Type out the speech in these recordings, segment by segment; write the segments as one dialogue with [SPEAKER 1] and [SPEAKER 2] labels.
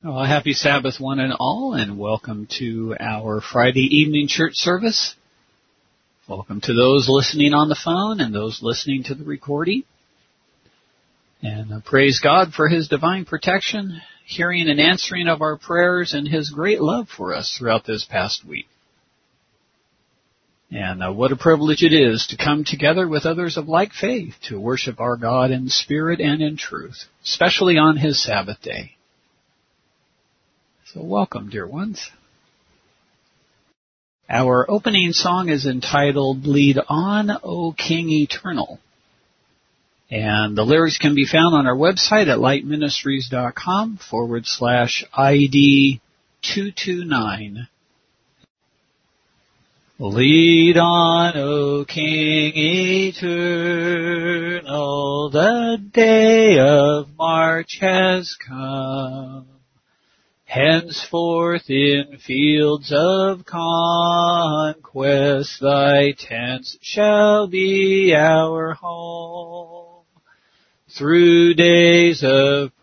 [SPEAKER 1] Well, happy Sabbath one and all, and welcome to our Friday evening church service. Welcome to those listening on the phone and those listening to the recording. And praise God for His divine protection, hearing and answering of our prayers, and His great love for us throughout this past week. And what a privilege it is to come together with others of like faith to worship our God in spirit and in truth, especially on His Sabbath day. So welcome, dear ones. Our opening song is entitled, Lead On, O King Eternal. And the lyrics can be found on our website at lightministries.com/ID 229. Lead on, O King Eternal, the day of March has come. Henceforth in fields of conquest thy tents shall be our home. Through days of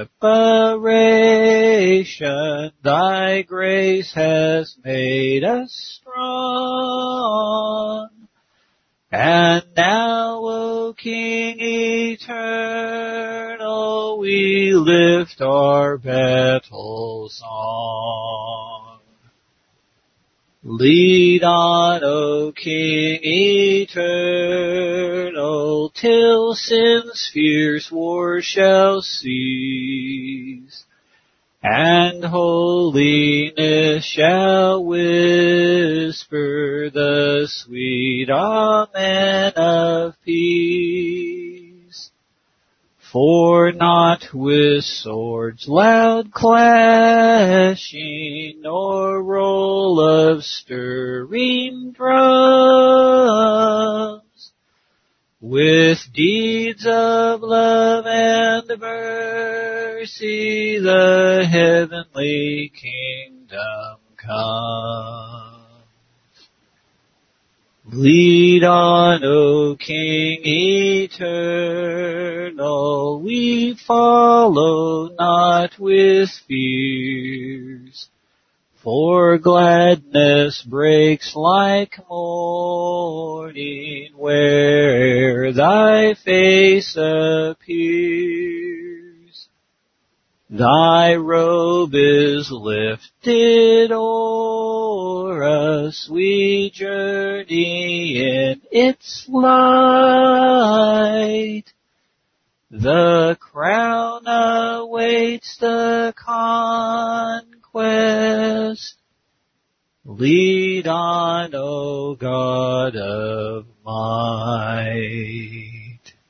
[SPEAKER 1] preparation thy grace has made us strong. And now, O King Eternal, we lift our battle song. Lead on, O King Eternal, till sin's fierce war shall cease, and holiness shall whisper the sweet amen of peace. For not with swords loud clashing, nor roll of stirring drums, with deeds of love and mercy the heavenly kingdom comes. Lead on, O King Eternal, we follow not with fears, for gladness breaks like morning where thy face appears. Thy robe is lifted o'er us, we journey in its light. The crown awaits the conquest. Lead on, O God of might.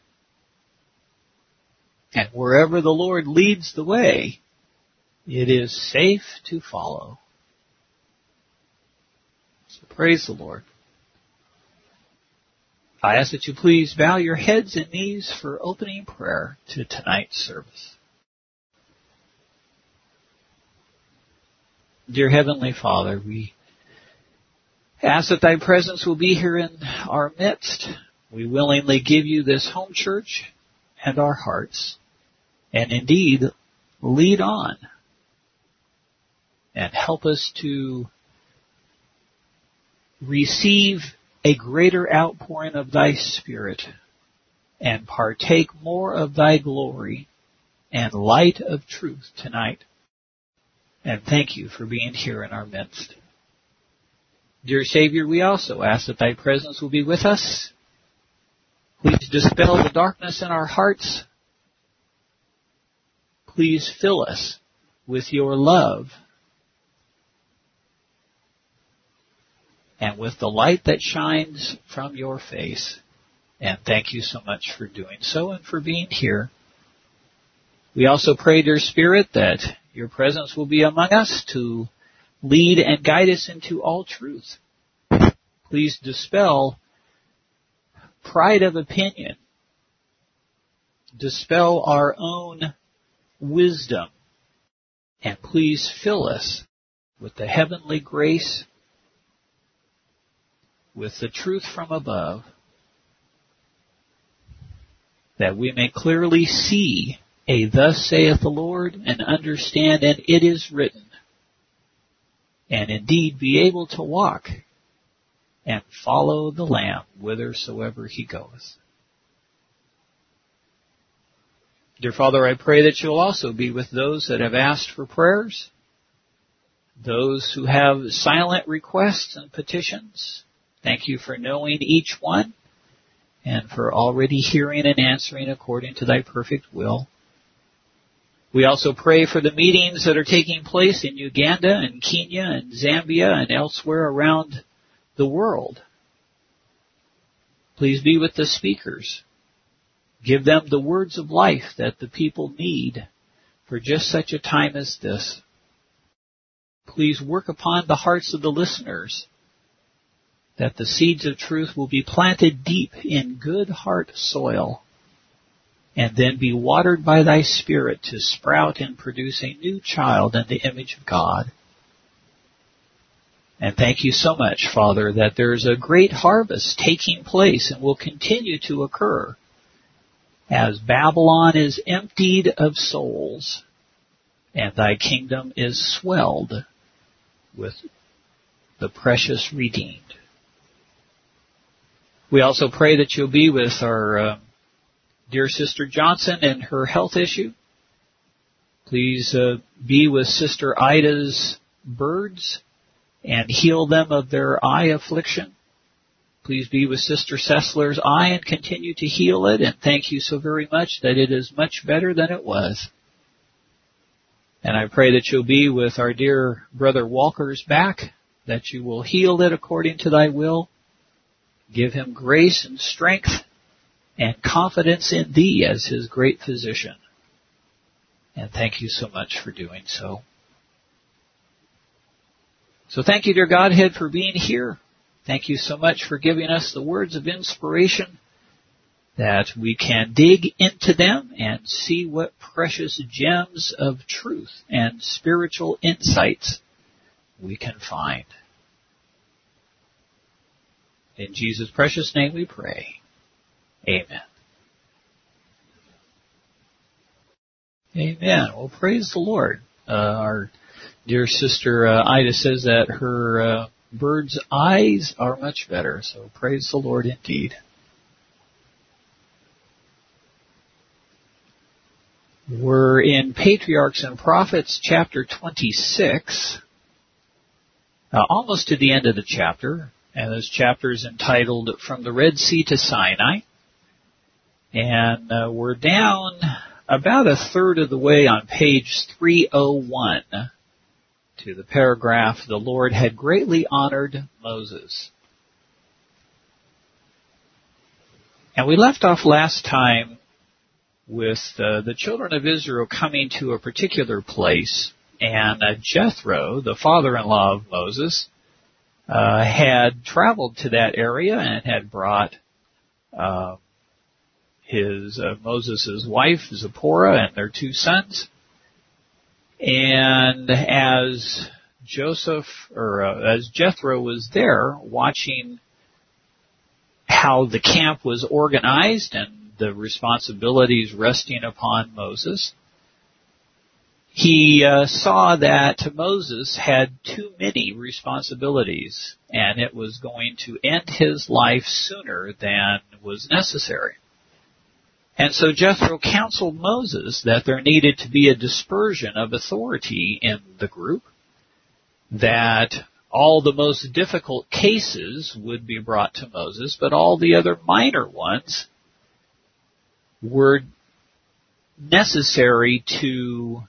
[SPEAKER 1] And wherever the Lord leads the way, it is safe to follow. So praise the Lord. I ask that you please bow your heads and knees for opening prayer to tonight's service. Dear Heavenly Father, we ask that thy presence will be here in our midst. We willingly give you this home church and our hearts, and indeed lead on and help us to receive a greater outpouring of thy Spirit and partake more of thy glory and light of truth tonight. And thank you for being here in our midst. Dear Savior, we also ask that thy presence will be with us. Please dispel the darkness in our hearts. Please fill us with your love and with the light that shines from your face. And thank you so much for doing so and for being here. We also pray, dear Spirit, that your presence will be among us to lead and guide us into all truth. Please dispel pride of opinion. Dispel our own wisdom. And please fill us with the heavenly grace, with the truth from above, that we may clearly see a thus saith the Lord, and understand, and it is written, and indeed be able to walk and follow the Lamb whithersoever he goeth. Dear Father, I pray that you'll also be with those that have asked for prayers, those who have silent requests and petitions. Thank you for knowing each one and for already hearing and answering according to thy perfect will. We also pray for the meetings that are taking place in Uganda and Kenya and Zambia and elsewhere around the world. Please be with the speakers. Give them the words of life that the people need for just such a time as this. Please work upon the hearts of the listeners, that the seeds of truth will be planted deep in good heart soil, and then be watered by thy Spirit to sprout and produce a new child in the image of God. And thank you so much, Father, that there is a great harvest taking place and will continue to occur as Babylon is emptied of souls and thy kingdom is swelled with the precious redeemed. We also pray that you'll be with our dear Sister Johnson and her health issue. Please be with Sister Ida's birds and heal them of their eye affliction. Please be with Sister Sessler's eye and continue to heal it. And thank you so very much that it is much better than it was. And I pray that you'll be with our dear Brother Walker's back, that you will heal it according to thy will. Give him grace and strength and confidence in thee as his great physician. And thank you so much for doing so. So thank you, dear Godhead, for being here. Thank you so much for giving us the words of inspiration, that we can dig into them and see what precious gems of truth and spiritual insights we can find. In Jesus' precious name we pray. Amen. Amen. Well, praise the Lord. Our dear Sister Ida says that her bird's eyes are much better, so praise the Lord indeed. We're in Patriarchs and Prophets, chapter 26, almost to the end of the chapter, and this chapter is entitled From the Red Sea to Sinai, and we're down about a third of the way on page 301 to the paragraph, The Lord had greatly honored Moses. And we left off last time with the children of Israel coming to a particular place, and Jethro, the father-in-law of Moses, had traveled to that area and had brought Moses' wife, Zipporah, and their 2 sons. And as Jethro was there watching how the camp was organized and the responsibilities resting upon Moses, he saw that Moses had too many responsibilities, and it was going to end his life sooner than was necessary. And so Jethro counseled Moses that there needed to be a dispersion of authority in the group, that all the most difficult cases would be brought to Moses, but all the other minor ones were necessary to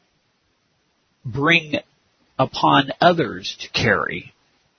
[SPEAKER 1] bring upon others to carry.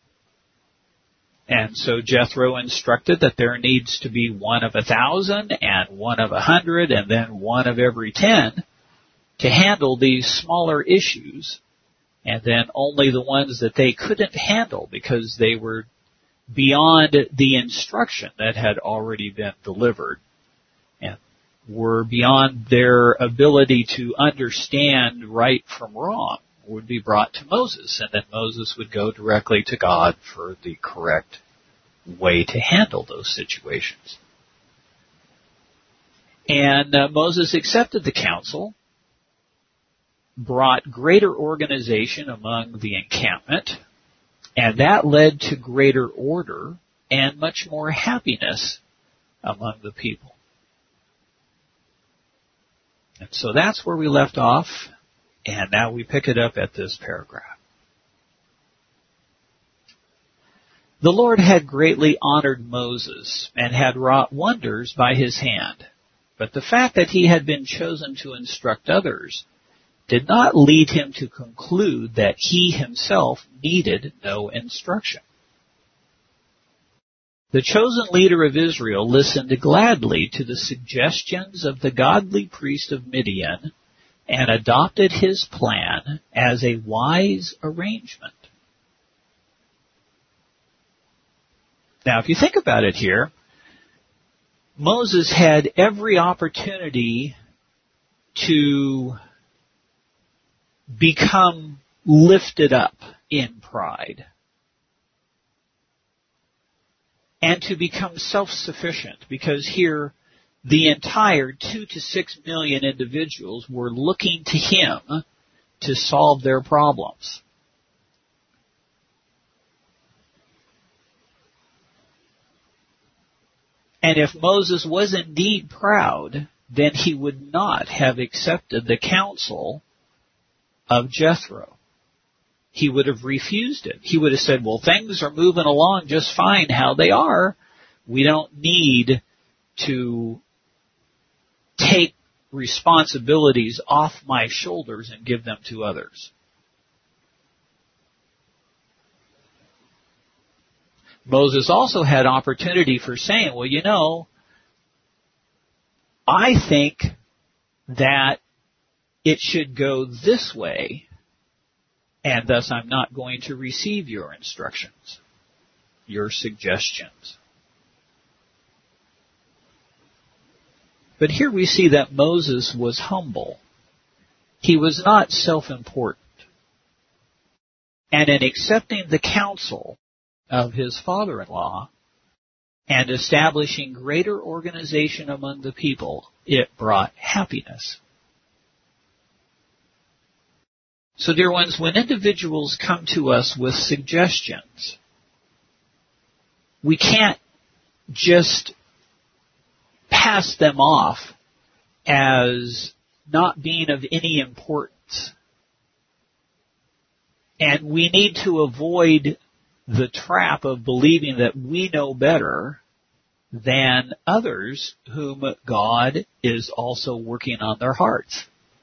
[SPEAKER 1] And so Jethro instructed that there needs to be one of 1,000 and one of 100 and then one of every 10 to handle these smaller issues, and then only the ones that they couldn't handle because they were beyond the instruction that had already been delivered and were beyond their ability to understand right from wrong would be brought to Moses, and then Moses would go directly to God for the correct way to handle those situations. And Moses accepted the counsel, brought greater organization among the encampment, and that led to greater order and much more happiness among the people. And so that's where we left off, and now we pick it up at this paragraph. The Lord had greatly honored Moses and had wrought wonders by his hand, but the fact that he had been chosen to instruct others did not lead him to conclude that he himself needed no instruction. The chosen leader of Israel listened gladly to the suggestions of the godly priest of Midian and adopted his plan as a wise arrangement. Now, if you think about it here, Moses had every opportunity to become lifted up in pride and to become self-sufficient, because here the entire 2 to 6 million individuals were looking to him to solve their problems. And if Moses was indeed proud, then he would not have accepted the counsel of Jethro. He would have refused it. He would have said, well, things are moving along just fine how they are. We don't need to take responsibilities off my shoulders and give them to others. Moses also had opportunity for saying, well, you know, I think that it should go this way, and thus I'm not going to receive your instructions, your suggestions. But here we see that Moses was humble. He was not self-important. And in accepting the counsel of his father-in-law and establishing greater organization among the people, it brought happiness. So, dear ones, when individuals come to us with suggestions, we can't just pass them off as not being of any importance. And we need to avoid the trap of believing that we know better than others whom God is also working on their hearts.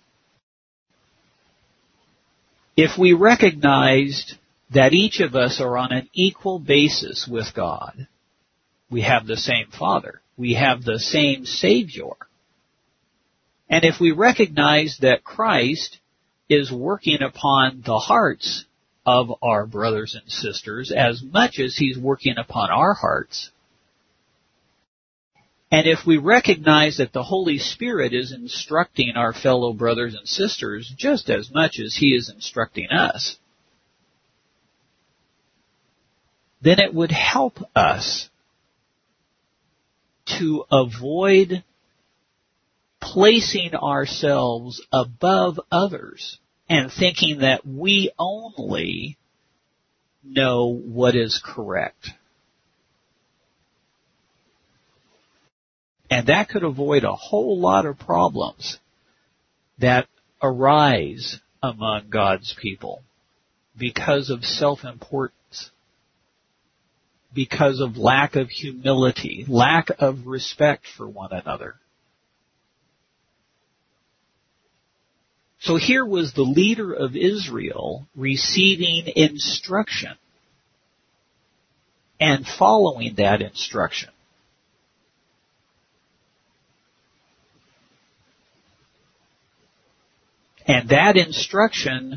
[SPEAKER 1] If we recognized that each of us are on an equal basis with God, we have the same Father, we have the same Savior, and if we recognize that Christ is working upon the hearts of our brothers and sisters as much as He's working upon our hearts, and if we recognize that the Holy Spirit is instructing our fellow brothers and sisters just as much as He is instructing us, then it would help us to avoid placing ourselves above others and thinking that we only know what is correct. And that could avoid a whole lot of problems that arise among God's people because of self-importance, because of lack of humility, lack of respect for one another. So here was the leader of Israel receiving instruction and following that instruction. And that instruction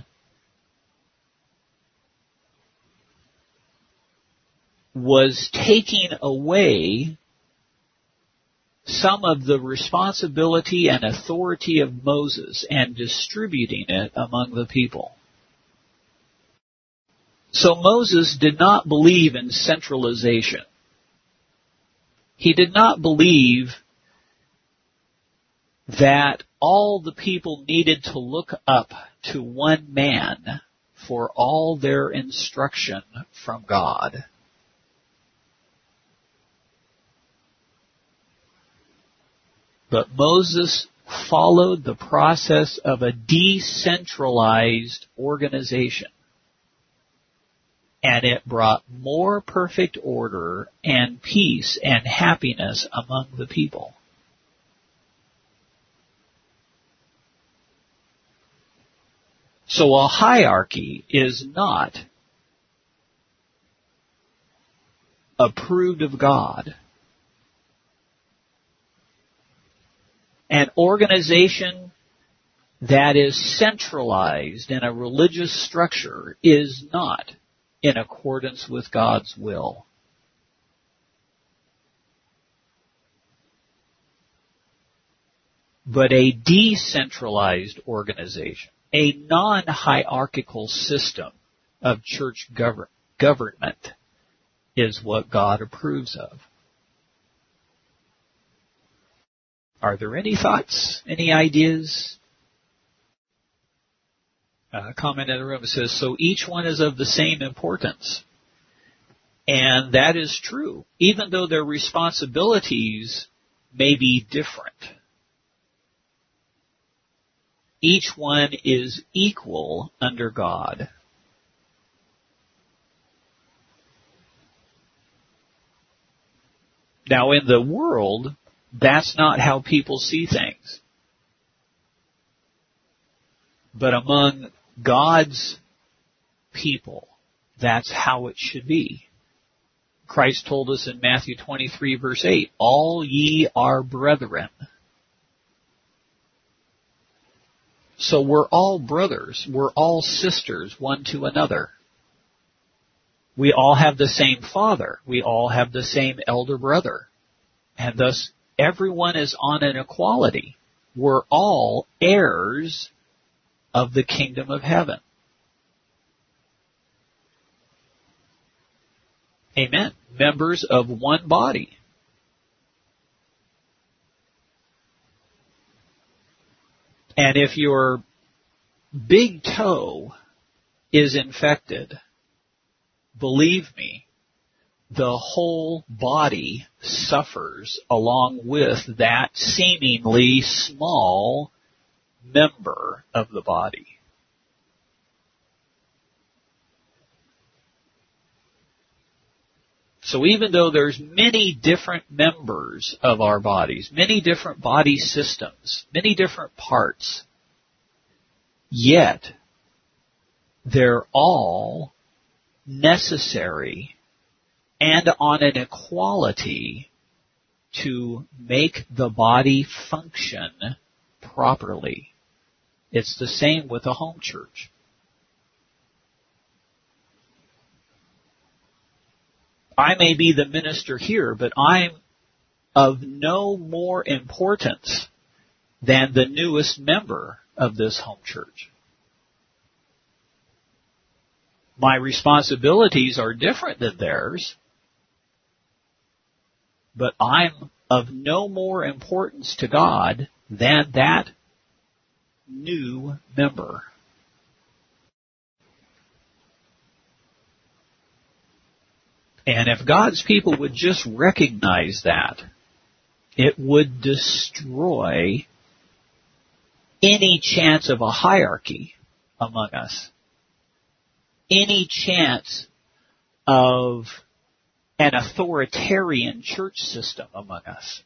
[SPEAKER 1] was taking away some of the responsibility and authority of Moses and distributing it among the people. So Moses did not believe in centralization. He did not believe that all the people needed to look up to one man for all their instruction from God. But Moses followed the process of a decentralized organization, and it brought more perfect order and peace and happiness among the people. So a hierarchy is not approved of God. An organization that is centralized in a religious structure is not in accordance with God's will. But a decentralized organization, a non-hierarchical system of church government is what God approves of. Are there any thoughts, any ideas? A comment in the room says, so each one is of the same importance. And that is true, even though their responsibilities may be different. Each one is equal under God. Now, in the world, that's not how people see things. But among God's people, that's how it should be. Christ told us in Matthew 23, verse 8, all ye are brethren. So we're all brothers. We're all sisters one to another. We all have the same father. We all have the same elder brother. And thus, everyone is on an equality. We're all heirs of the kingdom of heaven. Amen. Members of one body. And if your big toe is infected, believe me, the whole body suffers along with that seemingly small member of the body. So even though there's many different members of our bodies, many different body systems, many different parts, yet they're all necessary and on an equality to make the body function properly. It's the same with a home church. I may be the minister here, but I'm of no more importance than the newest member of this home church. My responsibilities are different than theirs, but I'm of no more importance to God than that new member. And if God's people would just recognize that, it would destroy any chance of a hierarchy among us, any chance of an authoritarian church system among us.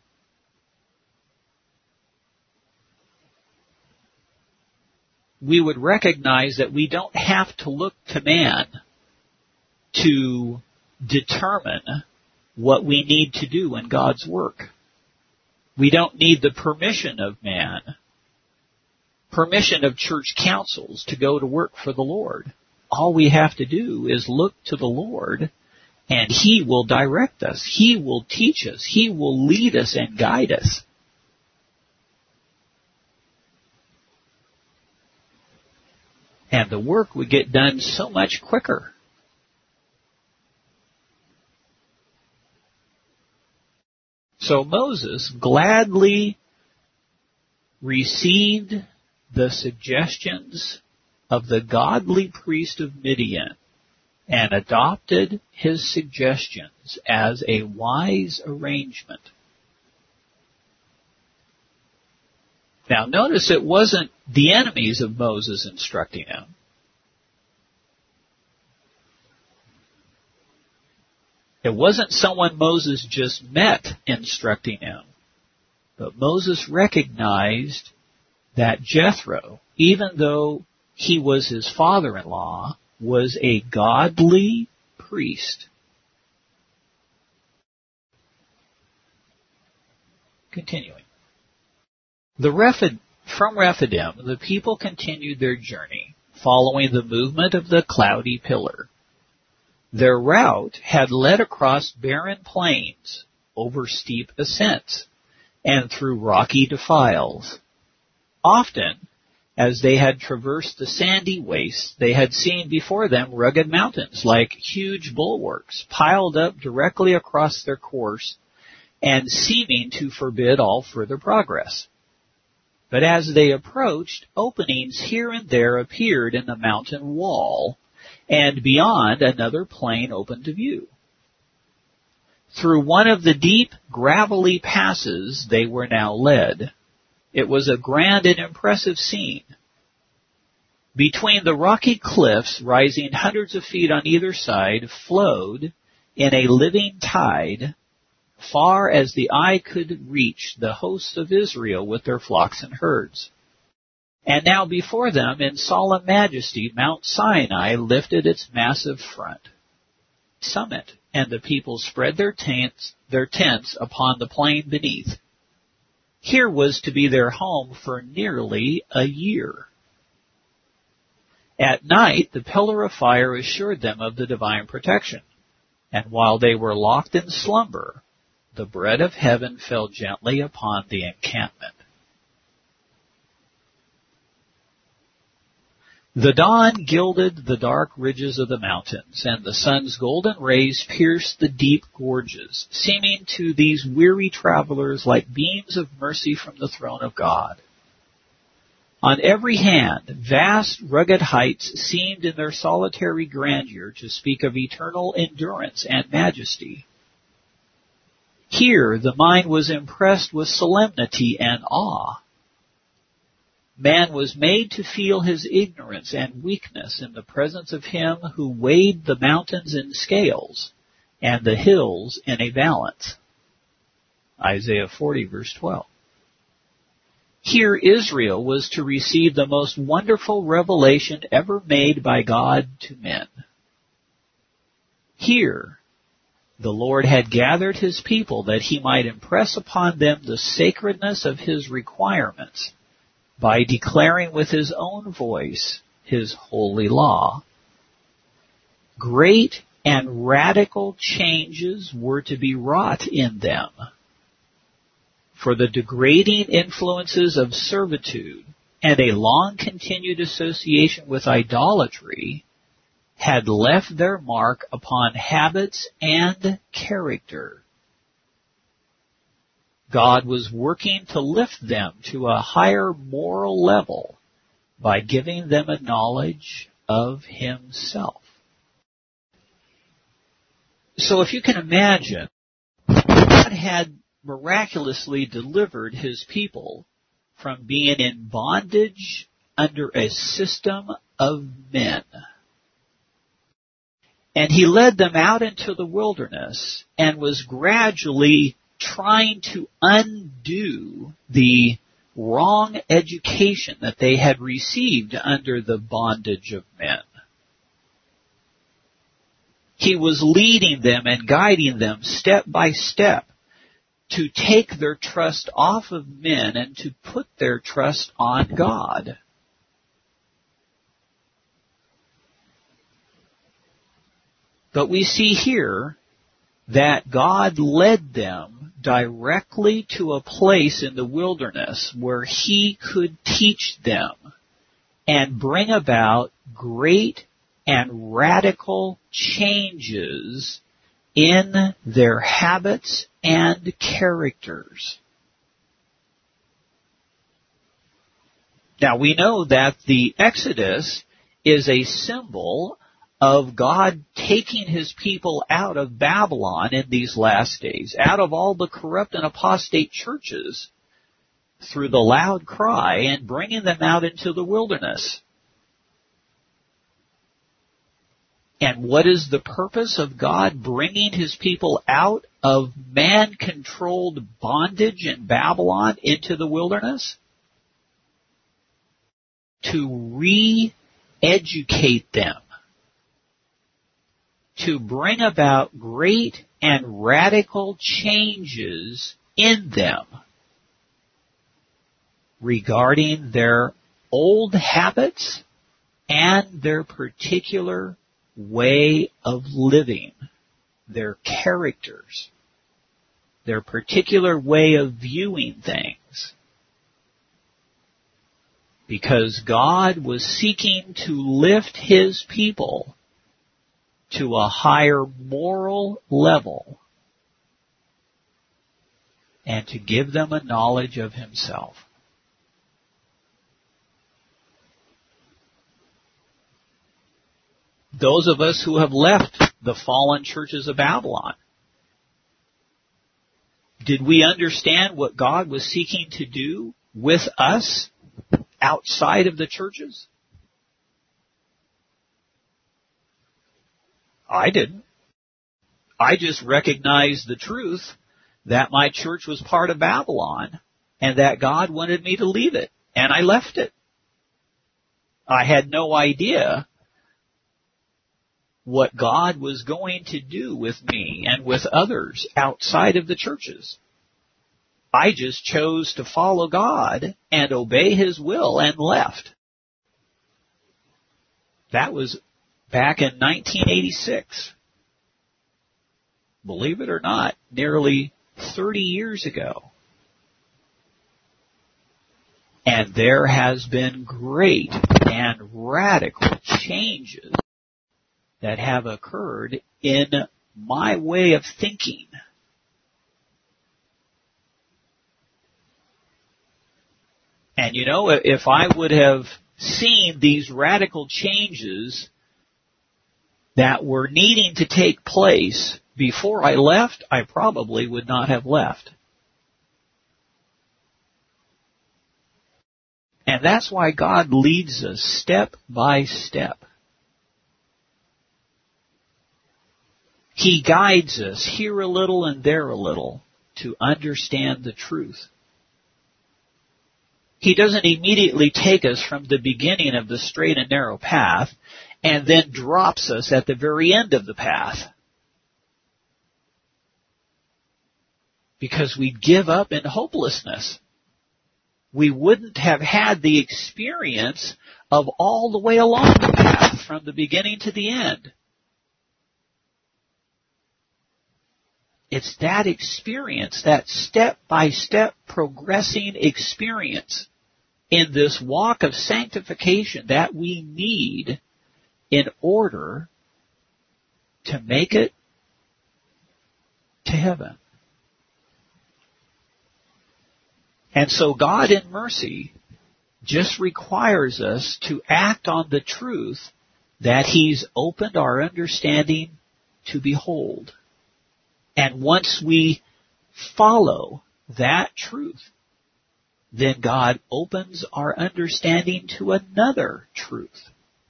[SPEAKER 1] We would recognize that we don't have to look to man to determine what we need to do in God's work. We don't need the permission of man, permission of church councils to go to work for the Lord. All we have to do is look to the Lord, and He will direct us. He will teach us. He will lead us and guide us. And the work would get done so much quicker. So Moses gladly received the suggestions of the godly priest of Midian and adopted his suggestions as a wise arrangement. Now notice it wasn't the enemies of Moses instructing him. It wasn't someone Moses just met instructing him. But Moses recognized that Jethro, even though he was his father-in-law, was a godly priest. Continuing. From Rephidim, the people continued their journey, following the movement of the cloudy pillar. Their route had led across barren plains, over steep ascents, and through rocky defiles. Often, as they had traversed the sandy wastes, they had seen before them rugged mountains like huge bulwarks piled up directly across their course and seeming to forbid all further progress. But as they approached, openings here and there appeared in the mountain wall, and beyond another plain opened to view. Through one of the deep, gravelly passes they were now led. It was a grand and impressive scene. Between the rocky cliffs, rising hundreds of feet on either side, flowed, in a living tide, far as the eye could reach, the hosts of Israel with their flocks and herds. And now before them, in solemn majesty, Mount Sinai lifted its massive summit, and the people spread their tents upon the plain beneath. Here was to be their home for nearly a year. At night, the pillar of fire assured them of the divine protection, and while they were locked in slumber, the bread of heaven fell gently upon the encampment. The dawn gilded the dark ridges of the mountains, and the sun's golden rays pierced the deep gorges, seeming to these weary travelers like beams of mercy from the throne of God. On every hand, vast, rugged heights seemed in their solitary grandeur to speak of eternal endurance and majesty. Here, the mind was impressed with solemnity and awe. Man was made to feel his ignorance and weakness in the presence of him who weighed the mountains in scales and the hills in a balance. Isaiah 40, verse 12. Here Israel was to receive the most wonderful revelation ever made by God to men. Here, the Lord had gathered his people that he might impress upon them the sacredness of his requirements by declaring with his own voice his holy law. Great and radical changes were to be wrought in them. For the degrading influences of servitude and a long-continued association with idolatry had left their mark upon habits and character. God was working to lift them to a higher moral level by giving them a knowledge of himself. So if you can imagine, God had miraculously delivered his people from being in bondage under a system of men. And he led them out into the wilderness and was gradually trying to undo the wrong education that they had received under the bondage of men. He was leading them and guiding them step by step to take their trust off of men and to put their trust on God. But we see here that God led them directly to a place in the wilderness where he could teach them and bring about great and radical changes in their habits and characters. Now we know that the Exodus is a symbol of God taking His people out of Babylon in these last days, out of all the corrupt and apostate churches, through the loud cry, and bringing them out into the wilderness. And what is the purpose of God bringing His people out of man-controlled bondage in Babylon into the wilderness? To re-educate them, to bring about great and radical changes in them regarding their old habits and their particular way of living, their characters, their particular way of viewing things. Because God was seeking to lift His people to a higher moral level and to give them a knowledge of Himself. Those of us who have left the fallen churches of Babylon, did we understand what God was seeking to do with us outside of the churches? I didn't. I just recognized the truth that my church was part of Babylon and that God wanted me to leave it, and I left it. I had no idea what God was going to do with me and with others outside of the churches. I just chose to follow God and obey His will and left. That was back in 1986. Believe it or not, nearly 30 years ago. And there has been great and radical changes that have occurred in my way of thinking. And you know, if I would have seen these radical changes that were needing to take place before I left, I probably would not have left. And that's why God leads us step by step. He guides us here a little and there a little to understand the truth. He doesn't immediately take us from the beginning of the straight and narrow path and then drops us at the very end of the path, because we'd give up in hopelessness. We wouldn't have had the experience of all the way along the path from the beginning to the end. It's that experience, that step-by-step progressing experience in this walk of sanctification that we need in order to make it to heaven. And so God in mercy just requires us to act on the truth that He's opened our understanding to behold. And once we follow that truth, then God opens our understanding to another truth.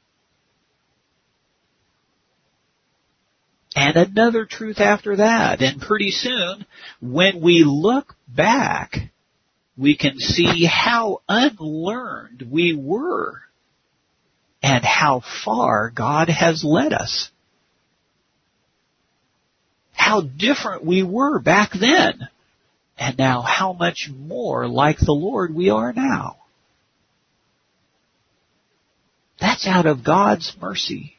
[SPEAKER 1] And another truth after that. And pretty soon, when we look back, we can see how unlearned we were and how far God has led us. How different we were back then, and now how much more like the Lord we are now. That's out of God's mercy,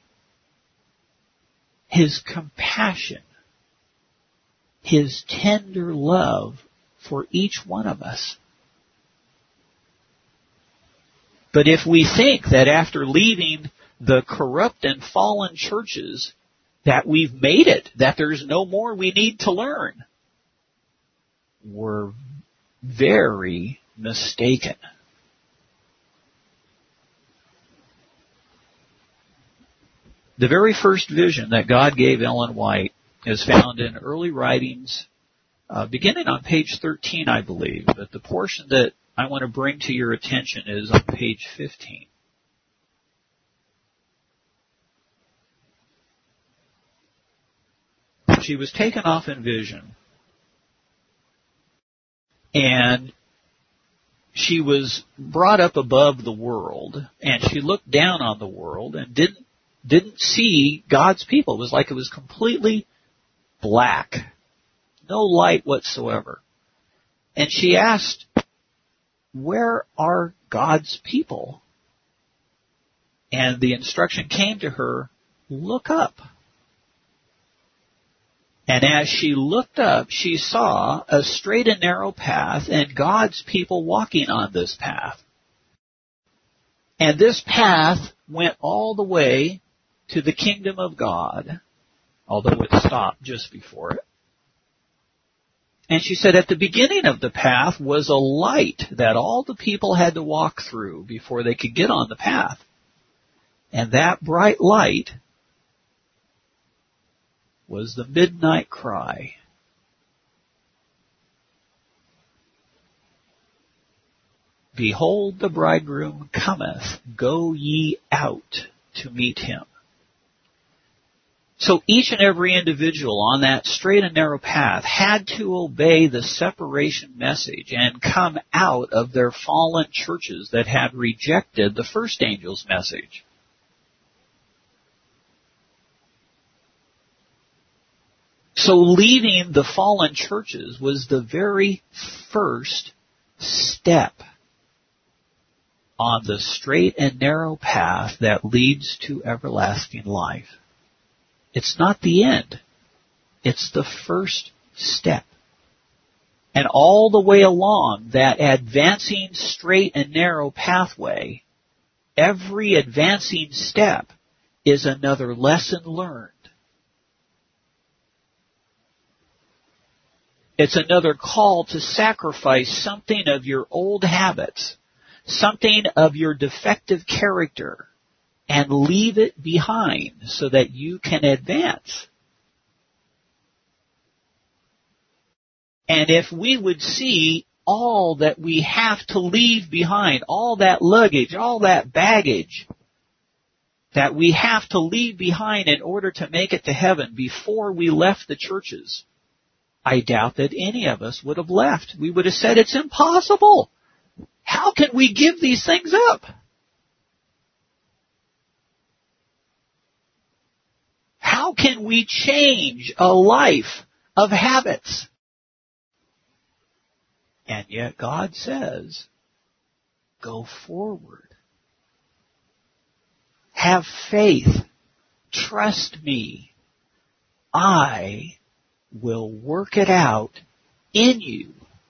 [SPEAKER 1] His compassion, His tender love for each one of us. But if we think that after leaving the corrupt and fallen churches that we've made it, that there's no more we need to learn, we're very mistaken. The very first vision that God gave Ellen White is found in early writings, beginning on page 13, I believe. But the portion that I want to bring to your attention is on page 15. She was taken off in vision, and she was brought up above the world, and she looked down on the world and didn't see God's people. It was like it was completely black, no light whatsoever. And she asked, where are God's people? And the instruction came to her, look up. And as she looked up, she saw a straight and narrow path and God's people walking on this path. And this path went all the way to the kingdom of God, although it stopped just before it. And she said at the beginning of the path was a light that all the people had to walk through before they could get on the path. And that bright light was the midnight cry. Behold, the bridegroom cometh, go ye out to meet him. So each and every individual on that straight and narrow path had to obey the separation message and come out of their fallen churches that had rejected the first angel's message. So leaving the fallen churches was the very first step on the straight and narrow path that leads to everlasting life. It's not the end. It's the first step. And all the way along that advancing straight and narrow pathway, every advancing step is another lesson learned. It's another call to sacrifice something of your old habits, something of your defective character, and leave it behind so that you can advance. And if we would see all that we have to leave behind, all that luggage, all that baggage that we have to leave behind in order to make it to heaven before we left the churches, I doubt that any of us would have left. We would have said, it's impossible. How can we give these things up? How can we change a life of habits? And yet God says, go forward. Have faith. Trust me. I will work it out in you.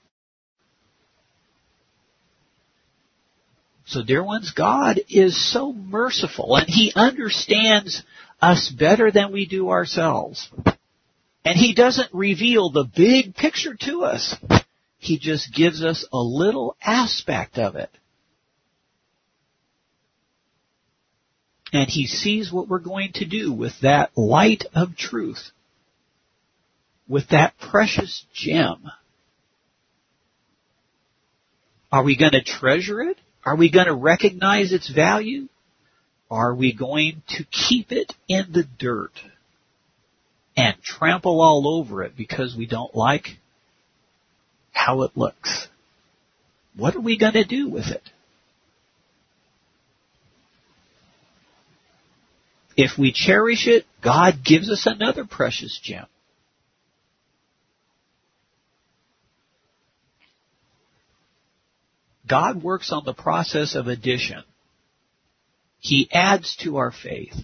[SPEAKER 1] So, dear ones, God is so merciful, and He understands us better than we do ourselves. And He doesn't reveal the big picture to us. He just gives us a little aspect of it. And He sees what we're going to do with that light of truth, with that precious gem. Are we going to treasure it? Are we going to recognize its value? Or are we going to keep it in the dirt and trample all over it because we don't like how it looks? What are we going to do with it? If we cherish it, God gives us another precious gem. God works on the process of addition. He adds to our faith.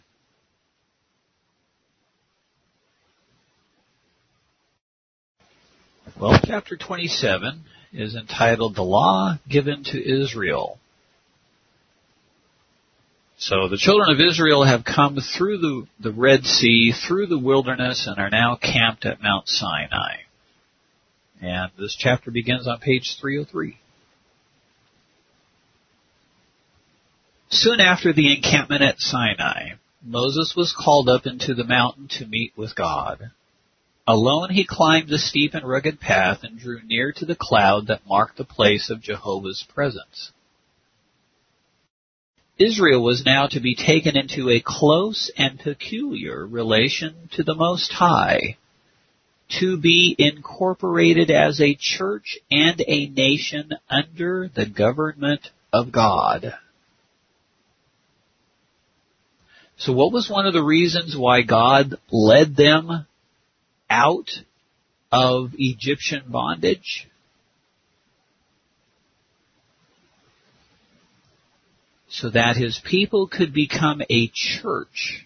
[SPEAKER 1] Well, chapter 27 is entitled The Law Given to Israel. So the children of Israel have come through the Red Sea, through the wilderness, and are now camped at Mount Sinai. And this chapter begins on page 303. Soon after the encampment at Sinai, Moses was called up into the mountain to meet with God. Alone he climbed the steep and rugged path and drew near to the cloud that marked the place of Jehovah's presence. Israel was now to be taken into a close and peculiar relation to the Most High, to be incorporated as a church and a nation under the government of God. So what was one of the reasons why God led them out of Egyptian bondage? So that his people could become a church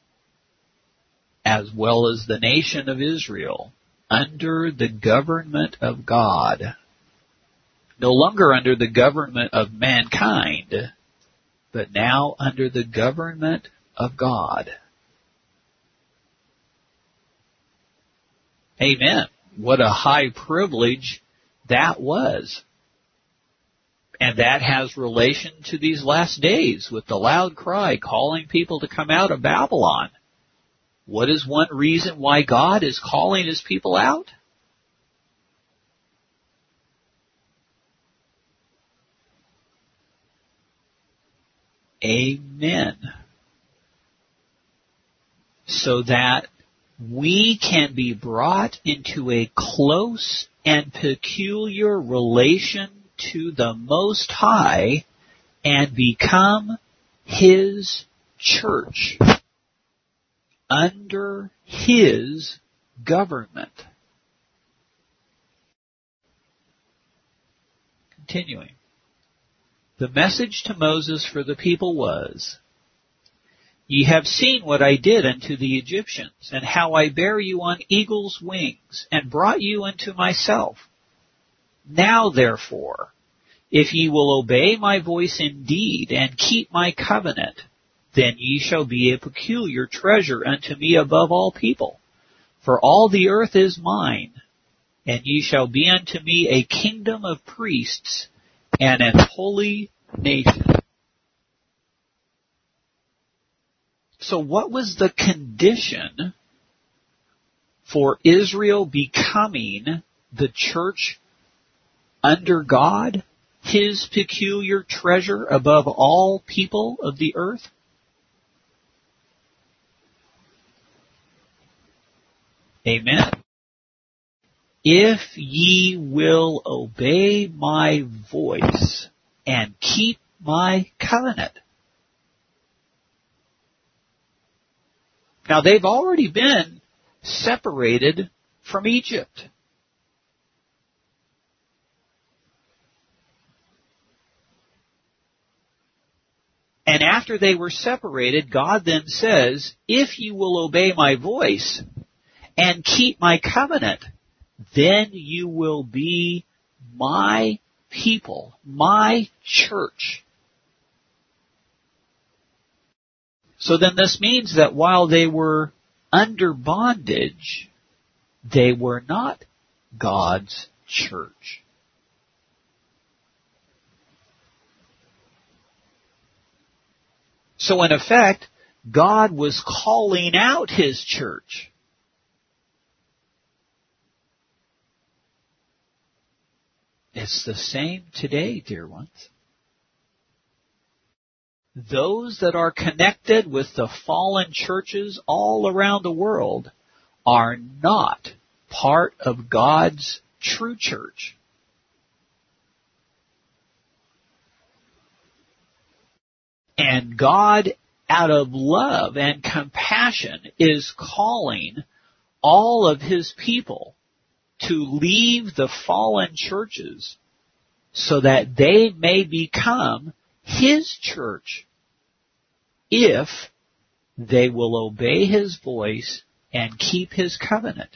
[SPEAKER 1] as well as the nation of Israel under the government of God. No longer under the government of mankind, but now under the government of God. Amen. What a high privilege that was. And that has relation to these last days with the loud cry calling people to come out of Babylon. What is one reason why God is calling his people out? Amen. So that we can be brought into a close and peculiar relation to the Most High and become his church under his government. Continuing. The message to Moses for the people was, Ye have seen what I did unto the Egyptians, and how I bare you on eagle's wings, and brought you unto myself. Now therefore, if ye will obey my voice indeed, and keep my covenant, then ye shall be a peculiar treasure unto me above all people. For all the earth is mine, and ye shall be unto me a kingdom of priests, and an holy nation. So what was the condition for Israel becoming the church under God, his peculiar treasure above all people of the earth? Amen. If ye will obey my voice and keep my covenant. Now they've already been separated from Egypt. And after they were separated, God then says, if you will obey my voice and keep my covenant, then you will be my people, my church. So then this means that while they were under bondage, they were not God's church. So in effect, God was calling out his church. It's the same today, dear ones. Those that are connected with the fallen churches all around the world are not part of God's true church. And God, out of love and compassion, is calling all of his people to leave the fallen churches so that they may become his church if they will obey his voice and keep his covenant.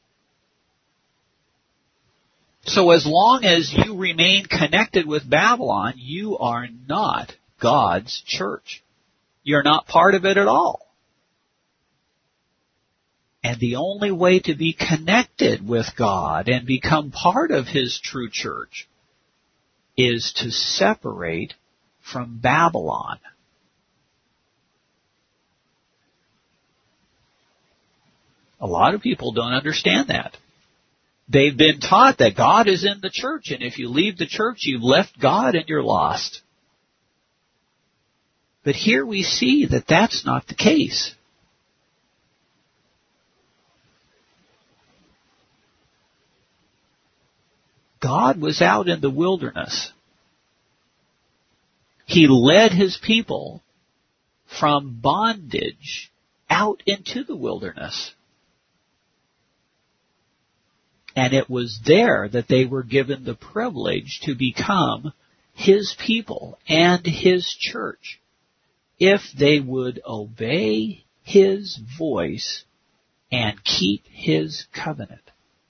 [SPEAKER 1] So as long as you remain connected with Babylon, you are not God's church. You're not part of it at all. And the only way to be connected with God and become part of his true church is to separate from Babylon. A lot of people don't understand that. They've been taught that God is in the church, and if you leave the church, you've left God and you're lost. But here we see that that's not the case. God was out in the wilderness. He led His people from bondage out into the wilderness. And it was there that they were given the privilege to become His people and His church if they would obey His voice and keep His covenant.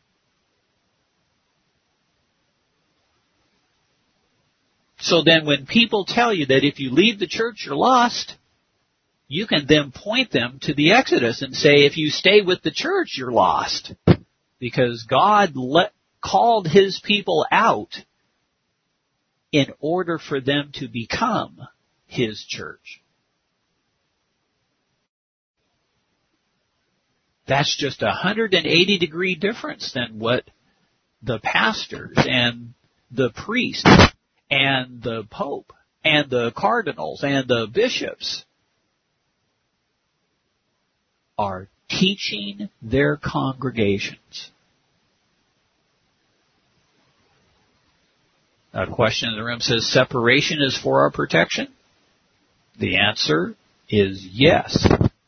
[SPEAKER 1] So then when people tell you that if you leave the church you're lost, you can then point them to the Exodus and say if you stay with the church you're lost. Because God called His people out in order for them to become His church. That's just a 180-degree difference than what the pastors and the priests and the Pope and the cardinals and the bishops are teaching their congregations. A question in the room says, separation is for our protection? The answer is yes.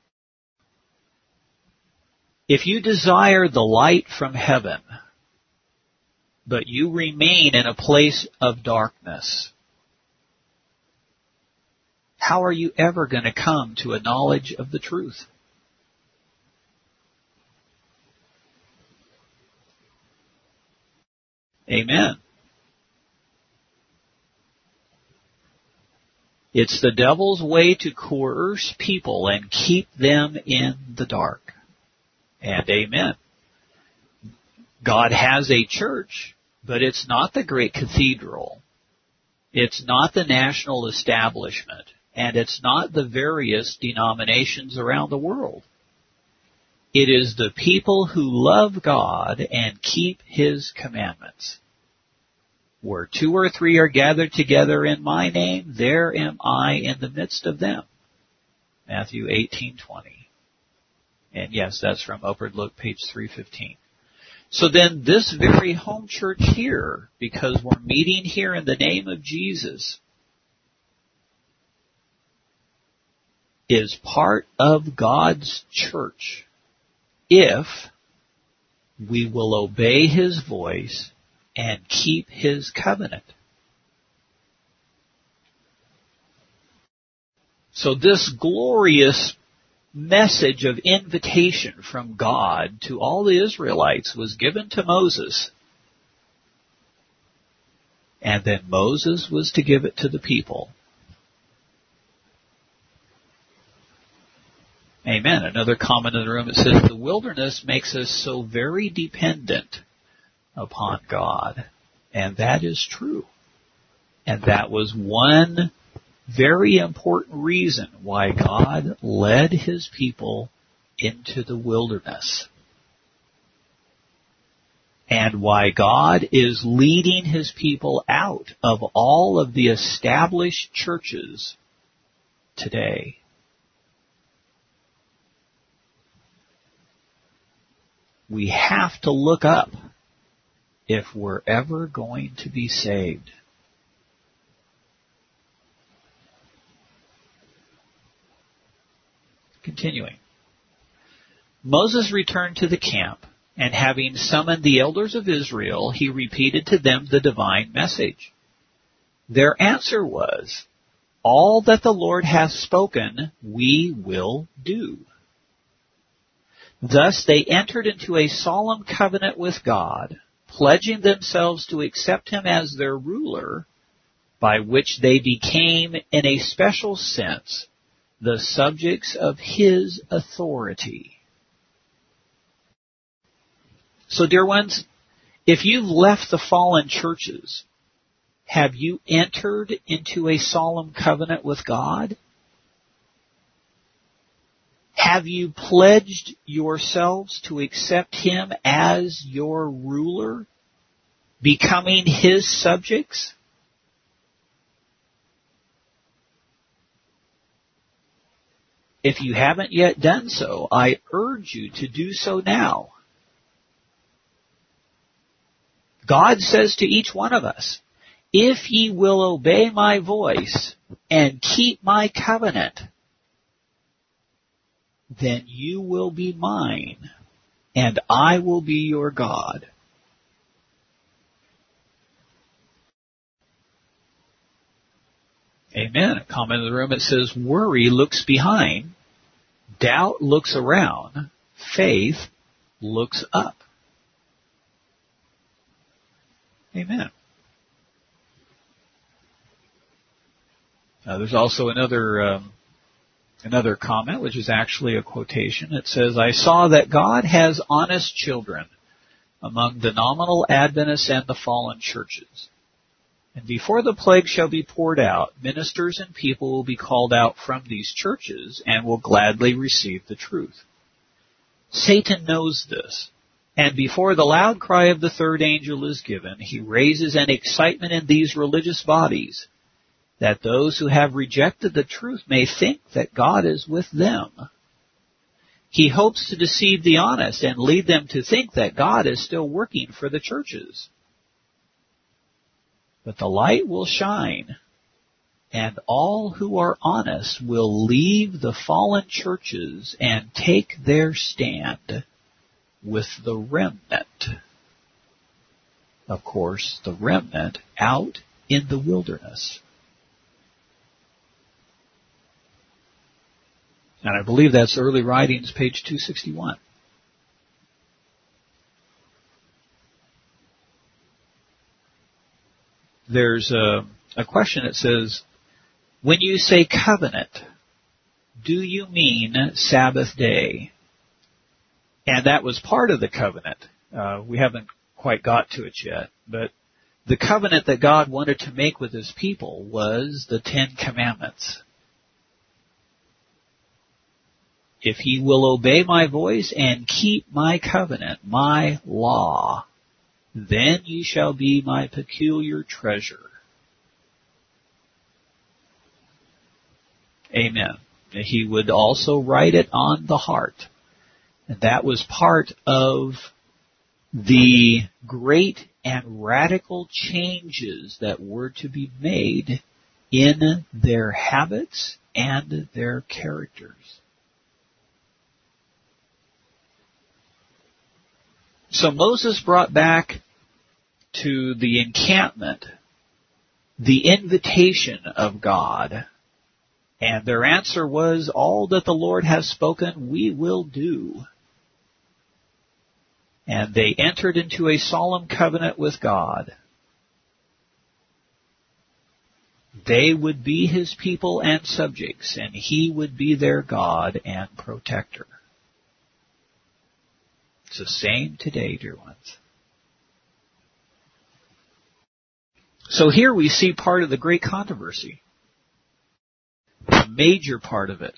[SPEAKER 1] If you desire the light from heaven, but you remain in a place of darkness, how are you ever going to come to a knowledge of the truth? Amen. It's the devil's way to coerce people and keep them in the dark. And amen. God has a church, but it's not the great cathedral. It's not the national establishment. And it's not the various denominations around the world. It is the people who love God and keep His commandments. Where 2 or 3 are gathered together in my name, there am I in the midst of them. Matthew 18:20. And yes, that's from Upward Look, page 315. So then this very home church here, because we're meeting here in the name of Jesus, is part of God's church if we will obey His voice and keep His covenant. So this glorious message of invitation from God to all the Israelites was given to Moses. And then Moses was to give it to the people. Amen. Another comment in the room, it says, the wilderness makes us so very dependent upon God. And that is true. And that was one very important reason why God led His people into the wilderness. And why God is leading His people out of all of the established churches today. We have to look up if we're ever going to be saved. Continuing. Moses returned to the camp, and having summoned the elders of Israel, he repeated to them the divine message. Their answer was, all that the Lord hath spoken, we will do. Thus they entered into a solemn covenant with God, pledging themselves to accept Him as their ruler, by which they became, in a special sense, the subjects of His authority. So, dear ones, if you've left the fallen churches, have you entered into a solemn covenant with God? Have you pledged yourselves to accept him as your ruler, becoming his subjects? If you haven't yet done so, I urge you to do so now. God says to each one of us, if ye will obey my voice and keep my covenant, then you will be mine, and I will be your God. Amen. A comment in the room, it says, worry looks behind, doubt looks around, faith looks up. Amen. There's also another comment, which is actually a quotation. It says, I saw that God has honest children among the nominal Adventists and the fallen churches. And before the plague shall be poured out, ministers and people will be called out from these churches and will gladly receive the truth. Satan knows this, and before the loud cry of the third angel is given, he raises an excitement in these religious bodies, that those who have rejected the truth may think that God is with them. He hopes to deceive the honest and lead them to think that God is still working for the churches. But the light will shine, and all who are honest will leave the fallen churches and take their stand with the remnant. Of course, the remnant out in the wilderness. And I believe that's Early Writings, page 261. There's a question that says, when you say covenant, do you mean Sabbath day? And that was part of the covenant. We haven't quite got to it yet, but the covenant that God wanted to make with his people was the 10 Commandments. If ye will obey my voice and keep my covenant, my law, then ye shall be my peculiar treasure. Amen. He would also write it on the heart. And that was part of the great and radical changes that were to be made in their habits and their characters. So Moses brought back to the encampment the invitation of God, and their answer was, all that the Lord has spoken we will do. And they entered into a solemn covenant with God. They would be his people and subjects, and he would be their God and protector. It's the same today, dear ones. So here we see part of the great controversy. A major part of it.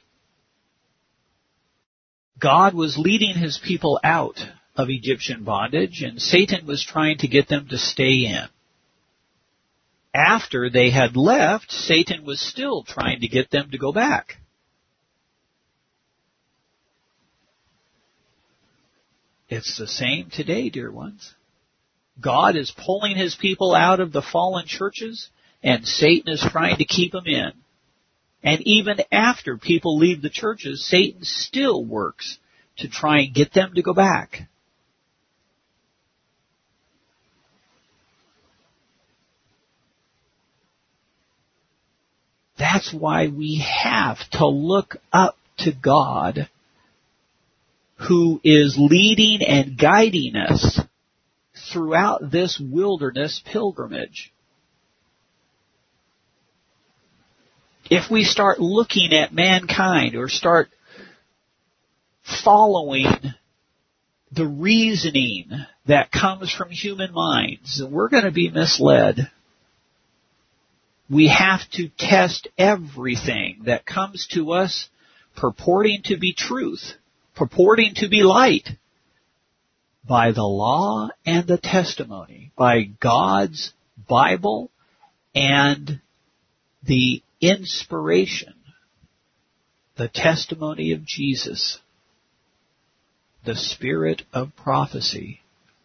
[SPEAKER 1] God was leading his people out of Egyptian bondage, and Satan was trying to get them to stay in. After they had left, Satan was still trying to get them to go back. It's the same today, dear ones. God is pulling his people out of the fallen churches, and Satan is trying to keep them in. And even after people leave the churches, Satan still works to try and get them to go back. That's why we have to look up to God, who is leading and guiding us throughout this wilderness pilgrimage. If we start looking at mankind or start following the reasoning that comes from human minds, we're going to be misled. We have to test everything that comes to us purporting to be truth, purporting to be light, by the law and the testimony, by God's Bible and the inspiration, the testimony of Jesus, the spirit of prophecy.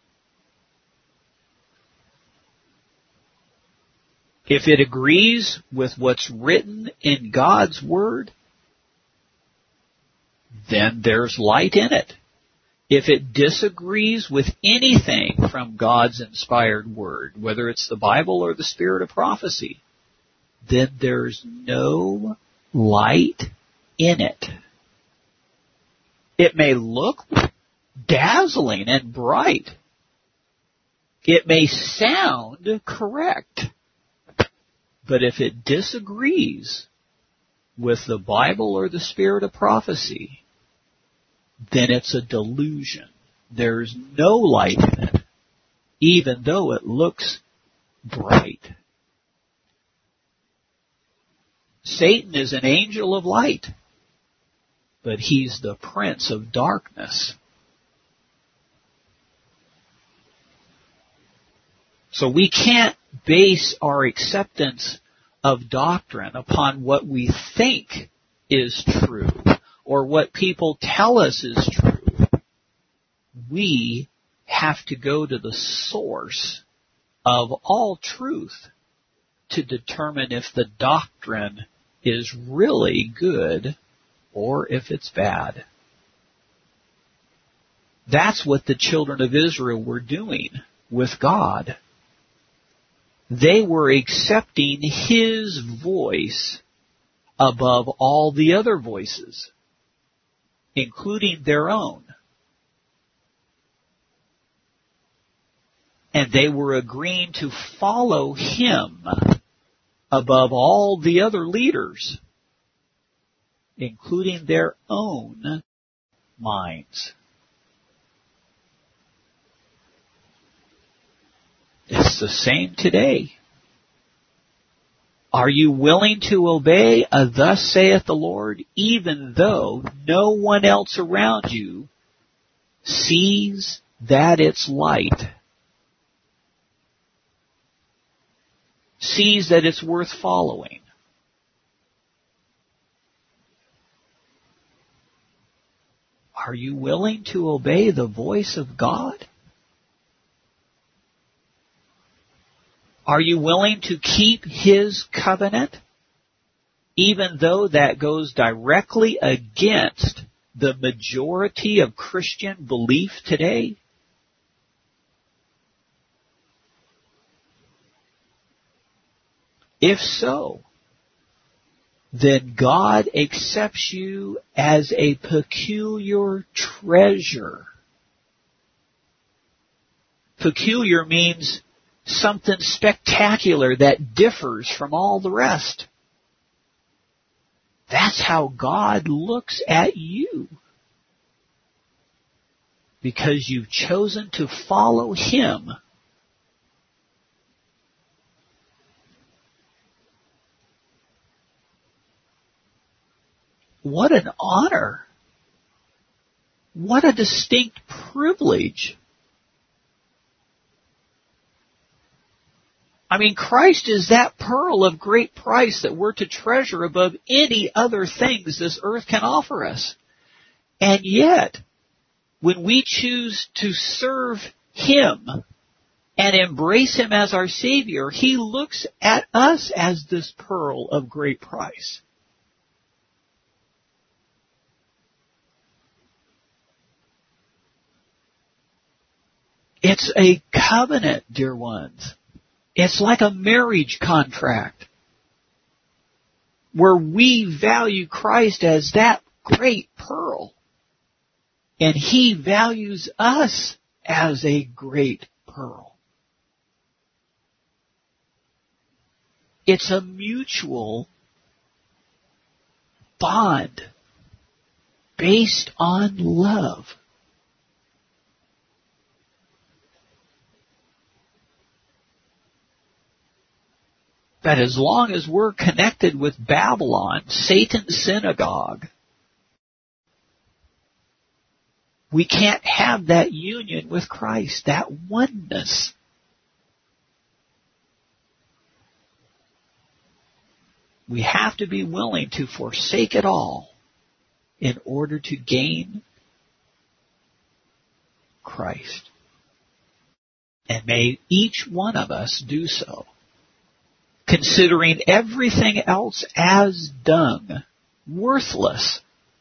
[SPEAKER 1] If it agrees with what's written in God's Word, then there's light in it. If it disagrees with anything from God's inspired Word, whether it's the Bible or the spirit of prophecy, then there's no light in it. It may look dazzling and bright. It may sound correct. But if it disagrees with the Bible or the spirit of prophecy, then it's a delusion. There's no light in it, even though it looks bright. Satan is an angel of light, but he's the prince of darkness. So we can't base our acceptance of doctrine upon what we think is true or what people tell us is true. We have to go to the source of all truth to determine if the doctrine is really good or if it's bad. That's what the children of Israel were doing with God. They were accepting His voice above all the other voices, including their own. And they were agreeing to follow Him above all the other leaders, including their own minds. It's the same today. Are you willing to obey a thus saith the Lord, even though no one else around you sees that it's light, sees that it's worth following? Are you willing to obey the voice of God? Are you willing to keep His covenant, even though that goes directly against the majority of Christian belief today? If so, then God accepts you as a peculiar treasure. Peculiar means something spectacular that differs from all the rest. That's how God looks at you. Because you've chosen to follow Him. What an honor. What a distinct privilege. I mean, Christ is that pearl of great price that we're to treasure above any other things this earth can offer us. And yet, when we choose to serve Him and embrace Him as our Savior, He looks at us as this pearl of great price. It's a covenant, dear ones. It's like a marriage contract where we value Christ as that great pearl, and He values us as a great pearl. It's a mutual bond based on love. That as long as we're connected with Babylon, Satan's synagogue, we can't have that union with Christ, that oneness. We have to be willing to forsake it all in order to gain Christ. And may each one of us do so, considering everything else as dung, worthless,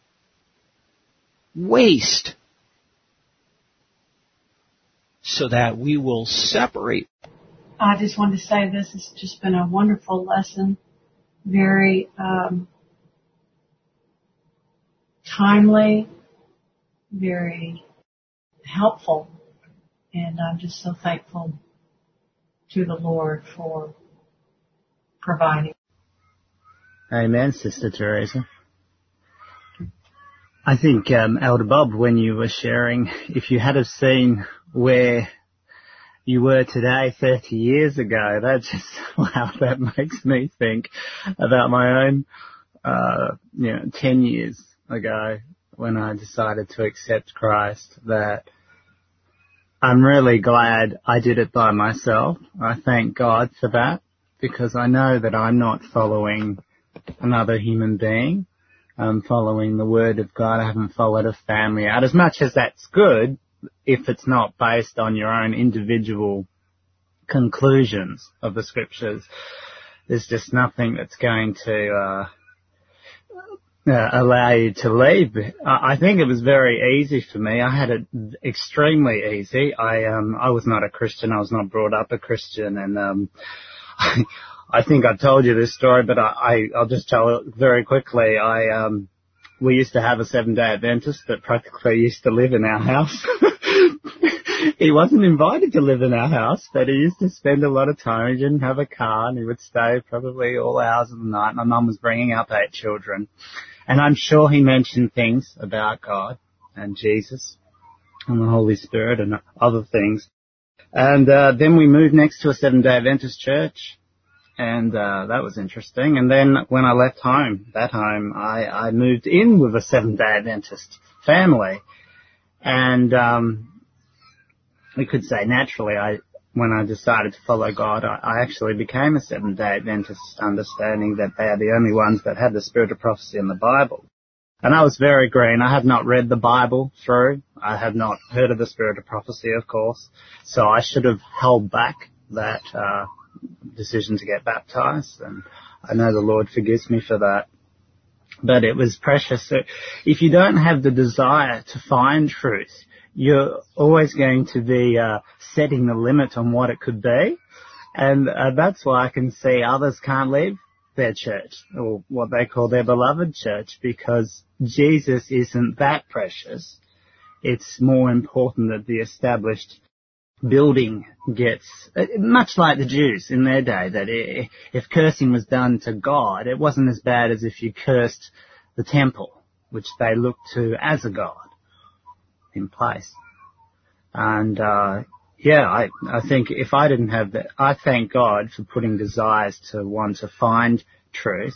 [SPEAKER 1] waste, so that we will separate.
[SPEAKER 2] I just wanted to say this has just been a wonderful lesson, very timely, very helpful, and I'm just so thankful to the Lord for providing.
[SPEAKER 3] Amen, Sister Teresa. I think, Elder Bob, when you were sharing, if you had have seen where you were today 30 years ago, that just, wow, that makes me think about my own, 10 years ago when I decided to accept Christ, that I'm really glad I did it by myself. I thank God for that, because I know that I'm not following another human being. I'm following the Word of God. I haven't followed a family out. As much as that's good, if it's not based on your own individual conclusions of the Scriptures, there's just nothing that's going to allow you to leave. I think it was very easy for me. I had it extremely easy. I was not a Christian. I was not brought up a Christian, and I think I told you this story, but I'll just tell it very quickly. We used to have a Seventh-day Adventist that practically used to live in our house. He wasn't invited to live in our house, but he used to spend a lot of time. He didn't have a car, and he would stay probably all hours of the night. My mum was bringing up 8 children, and I'm sure he mentioned things about God and Jesus and the Holy Spirit and other things. And then we moved next to a Seventh-day Adventist church, and that was interesting. And then when I left home, I moved in with a Seventh-day Adventist family. And we could say naturally, when I decided to follow God, I actually became a Seventh-day Adventist, understanding that they are the only ones that have the spirit of prophecy in the Bible. And I was very green. I had not read the Bible through. I had not heard of the spirit of prophecy, of course. So I should have held back that decision to get baptized, and I know the Lord forgives me for that. But it was precious. So if you don't have the desire to find truth, you're always going to be setting the limit on what it could be. And that's why I can see others can't leave their church, or what they call their beloved church, because Jesus isn't that precious. It's more important that the established building gets, much like the Jews in their day, that if cursing was done to God, it wasn't as bad as if you cursed the temple, which they looked to as a god in place. And I think if I didn't have that, I thank God for putting desires to want to find truth.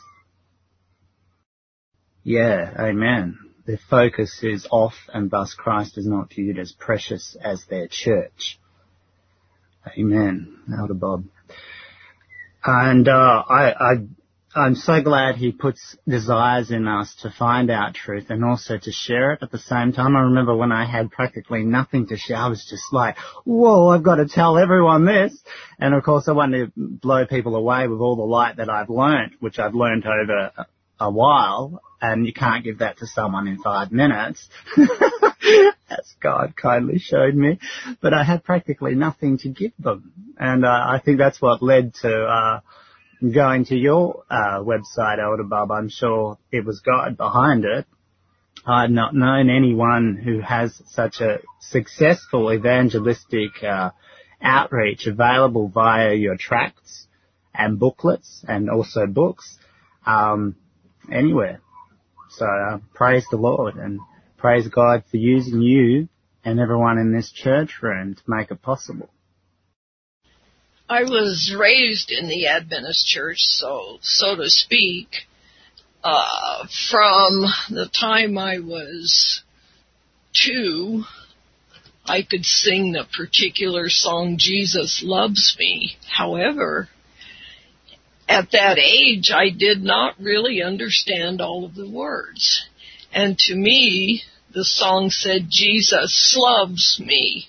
[SPEAKER 3] Yeah, amen. Their focus is off, and thus Christ is not viewed as precious as their church. Amen, Elder Bob. And I'm so glad he puts desires in us to find out truth and also to share it at the same time. I remember when I had practically nothing to share, I was just like, whoa, I've got to tell everyone this. And of course I wanted to blow people away with all the light that I've learned, which I've learned over a while, and you can't give that to someone in 5 minutes, as God kindly showed me. But I had practically nothing to give them. And I think that's what led to going to your website, Elder Bob. I'm sure it was God behind it. I've not known anyone who has such a successful evangelistic outreach available via your tracts and booklets and also books anywhere. So praise the Lord, and praise God for using you and everyone in this church room to make it possible.
[SPEAKER 4] I was raised in the Adventist church, so to speak, from the time I was 2, I could sing the particular song, Jesus Loves Me. However, at that age, I did not really understand all of the words. And to me, the song said, Jesus loves me.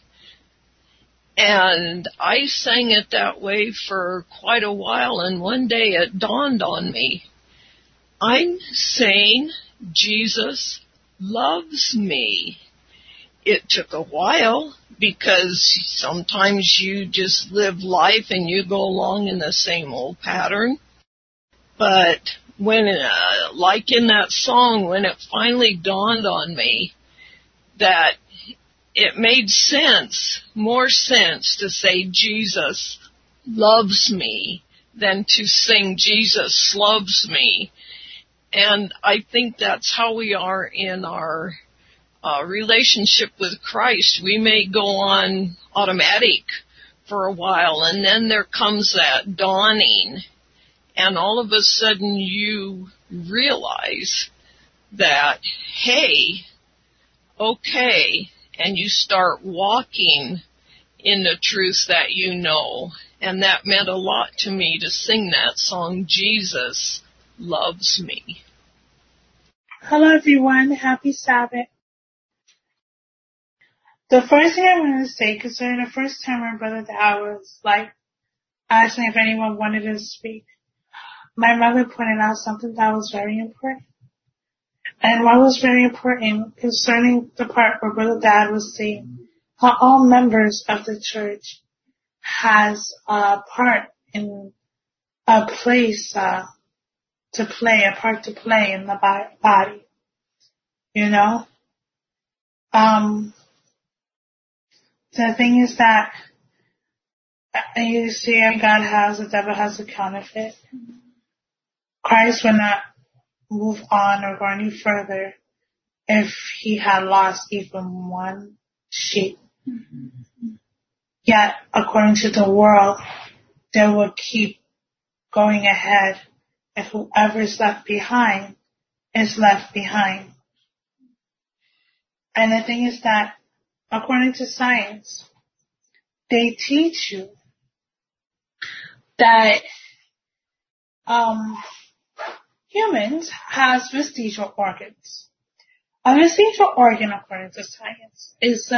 [SPEAKER 4] And I sang it that way for quite a while, and one day it dawned on me. I'm saying Jesus loves me. It took a while, because sometimes you just live life and you go along in the same old pattern. But when, like in that song, when it finally dawned on me that it made sense, more sense to say Jesus loves me than to sing Jesus loves me. And I think that's how we are in our relationship with Christ. We may go on automatic for a while, and then there comes that dawning, and all of a sudden you realize that, hey, okay, and you start walking in the truth that you know. And that meant a lot to me to sing that song, Jesus Loves Me.
[SPEAKER 5] Hello everyone, happy Sabbath. The first thing I wanted to say, concerning the first time our brother Dad was asking if anyone wanted to speak, my mother pointed out something that was very important. And what was very important concerning the part where Brother Dad was saying how all members of the church has a part in a place to play, a part to play in the body. You know? The thing is that you see God has, the devil has a counterfeit. Christ will not move on or go any further if he had lost even one sheep. Yet, according to the world, they will keep going ahead, and whoever is left behind is left behind. And the thing is that, according to science, they teach you that humans have vestigial organs. A vestigial organ, according to science, is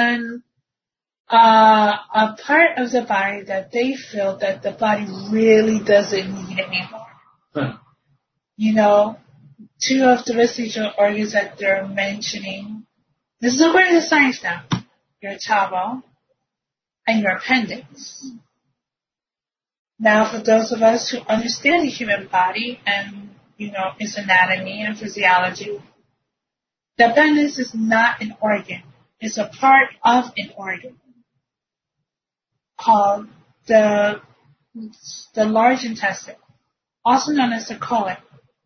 [SPEAKER 5] a part of the body that they feel that the body really doesn't need anymore. You know, 2 of the vestigial organs that they're mentioning, this is according to science now, your tabo and your appendix. Now, for those of us who understand the human body and, you know, its anatomy and physiology, the appendix is not an organ. It's a part of an organ called the large intestine, also known as the colon.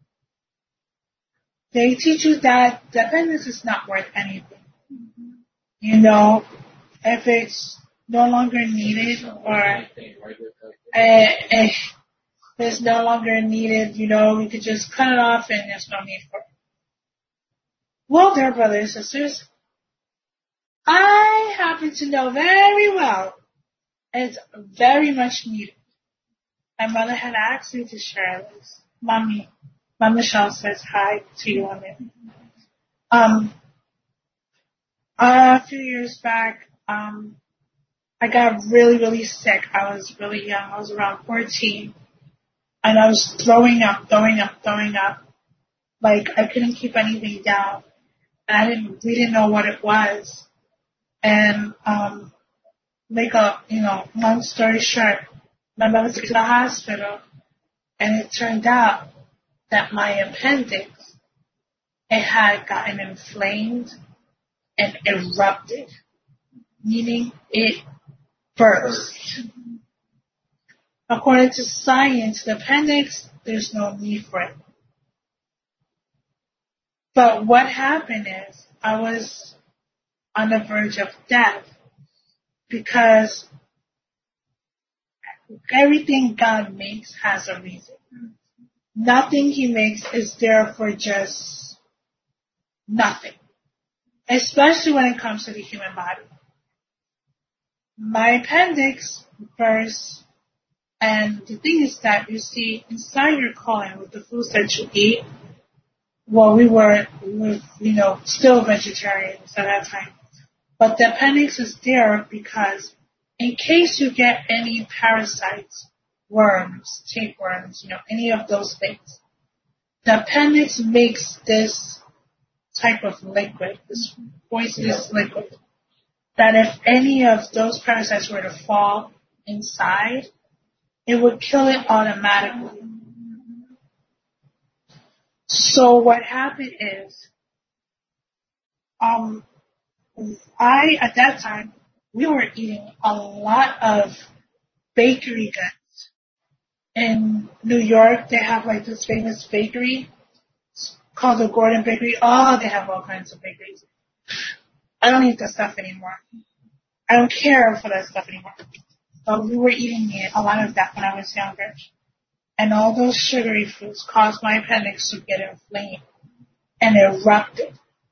[SPEAKER 5] They teach you that the appendix is not worth anything. You know, if it's no longer needed or it's no longer needed, you know, we could just cut it off and there's no need for it. Well, dear brothers and sisters, I happen to know very well it's very much needed. My mother had asked me to share this. Mom Michelle says hi to you on it. A few years back, I got really, really sick. I was really young. I was around 14. And I was throwing up. Like, I couldn't keep anything down. And we didn't know what it was. And, long story short, my mother took me to the hospital. And it turned out that my appendix, it had gotten inflamed and erupted. Meaning it burst. According to science, the appendix, there's no need for it. But what happened is, I was on the verge of death because everything God makes has a reason. Nothing he makes is there for just nothing. especially when it comes to the human body. My appendix burst, and the thing is that, you see, inside your colon with the foods that you eat, well, we were still vegetarians at that time. But the appendix is there because in case you get any parasites, worms, tapeworms, any of those things, the appendix makes this type of liquid, this poisonous liquid, that if any of those parasites were to fall inside, it would kill it automatically. So what happened is, at that time, we were eating a lot of bakery goods. In New York, they have like this famous bakery called the Gordon Bakery. Oh, they have all kinds of bakeries. I don't eat that stuff anymore. I don't care for that stuff anymore. But we were eating a lot of that when I was younger. And all those sugary foods caused my appendix to get inflamed and erupted,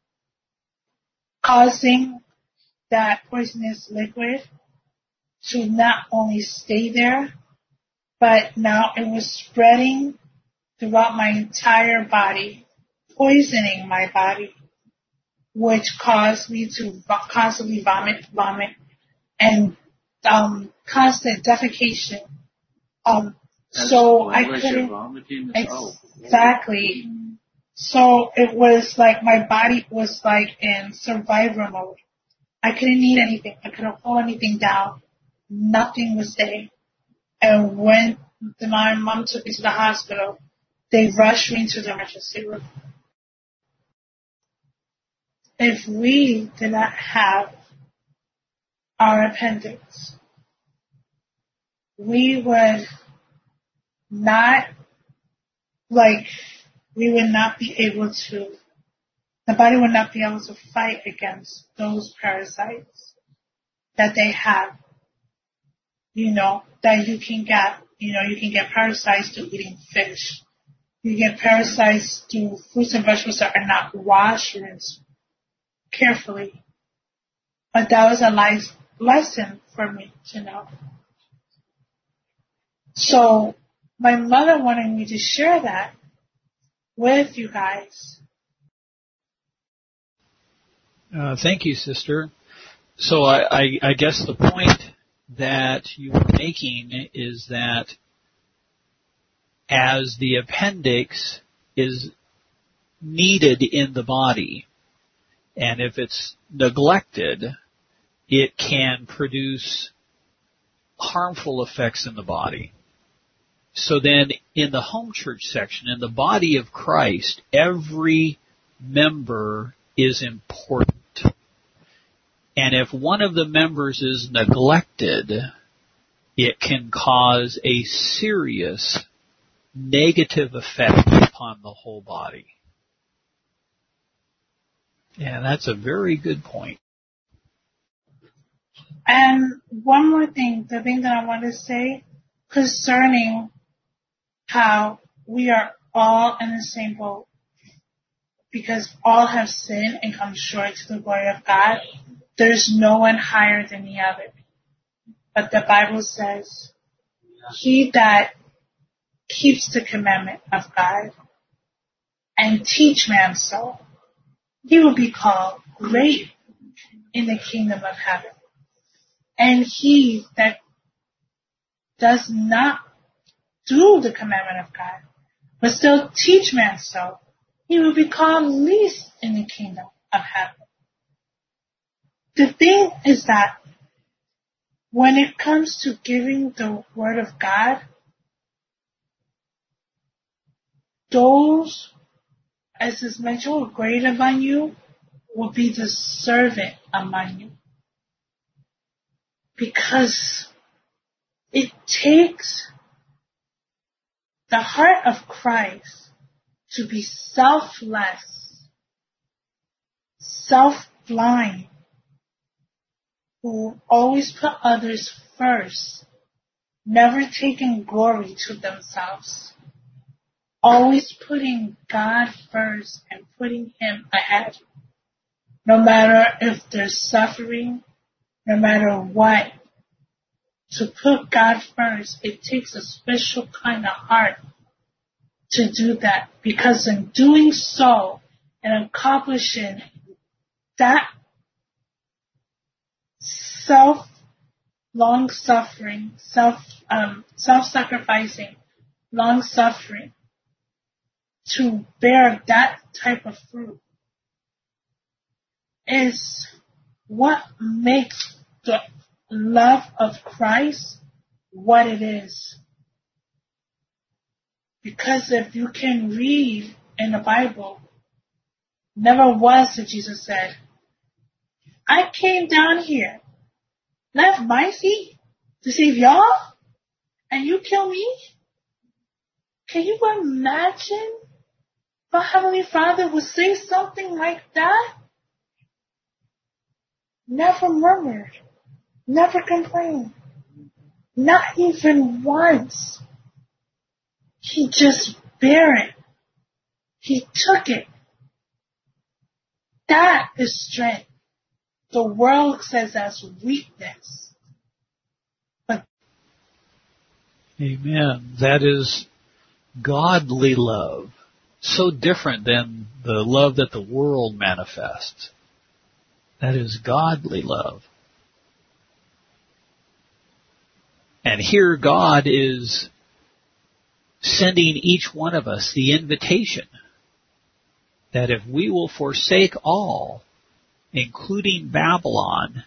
[SPEAKER 5] causing that poisonous liquid to not only stay there, but now it was spreading throughout my entire body, poisoning my body, which caused me to constantly vomit, and constant defecation. So I couldn't exactly. So it was like my body was like in survivor mode. I couldn't eat anything. I couldn't hold anything down. Nothing was there. And when my mom took me to the hospital, they rushed me to the emergency room. If we did not have our appendix, we would not be able to, the body would not be able to fight against those parasites that they have, that you can get. You can get parasites through eating fish. You get parasites through fruits and vegetables that are not washed, rinsed carefully. But that was a life lesson for me to know. So my mother wanted me to share that with you guys.
[SPEAKER 1] Thank you, sister. So I guess the point that you were making is that as the appendix is needed in the body, and if it's neglected, it can produce harmful effects in the body. So then in the home church section, in the body of Christ, every member is important. And if one of the members is neglected, it can cause a serious negative effect upon the whole body. Yeah, that's a very good point.
[SPEAKER 5] And one more thing, the thing that I want to say concerning how we are all in the same boat, because all have sinned and come short to the glory of God. There's no one higher than the other. But the Bible says, he that keeps the commandment of God and teach man so, he will be called great in the kingdom of heaven. And he that does not do the commandment of God, but still teach man so, he will be called least in the kingdom of heaven. The thing is that when it comes to giving the word of God, those, as is mentioned, who are greater among you will be the servant among you. Because it takes the heart of Christ to be selfless, self-blind, who always put others first, never taking glory to themselves, always putting God first and putting Him ahead. no matter if there's suffering, no matter what. To put God first, it takes a special kind of heart to do that, because in doing so and accomplishing that long-suffering, self-sacrificing, long-suffering, to bear that type of fruit is what makes the love of Christ what it is. Because if you can read in the Bible, never once did Jesus said, I came down here, left my seat to save y'all, and you kill me? Can you imagine the Heavenly Father would say something like that? Never murmured, never complained, not even once. He just bare it. He took it. That is strength. The world says that's weakness. But
[SPEAKER 1] Amen. That is godly love. So different than the love that the world manifests. That is godly love. And here God is sending each one of us the invitation that if we will forsake all, including Babylon,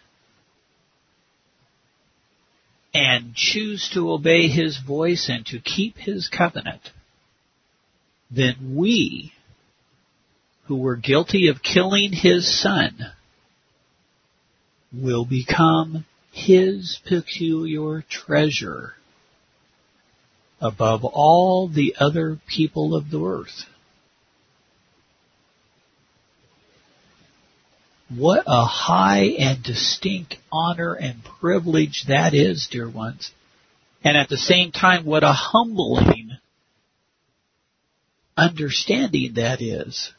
[SPEAKER 1] and choose to obey His voice and to keep His covenant, then we, who were guilty of killing His Son, will become His peculiar treasure above all the other people of the earth. What a high and distinct honor and privilege that is, dear ones. And at the same time, what a humbling understanding that is.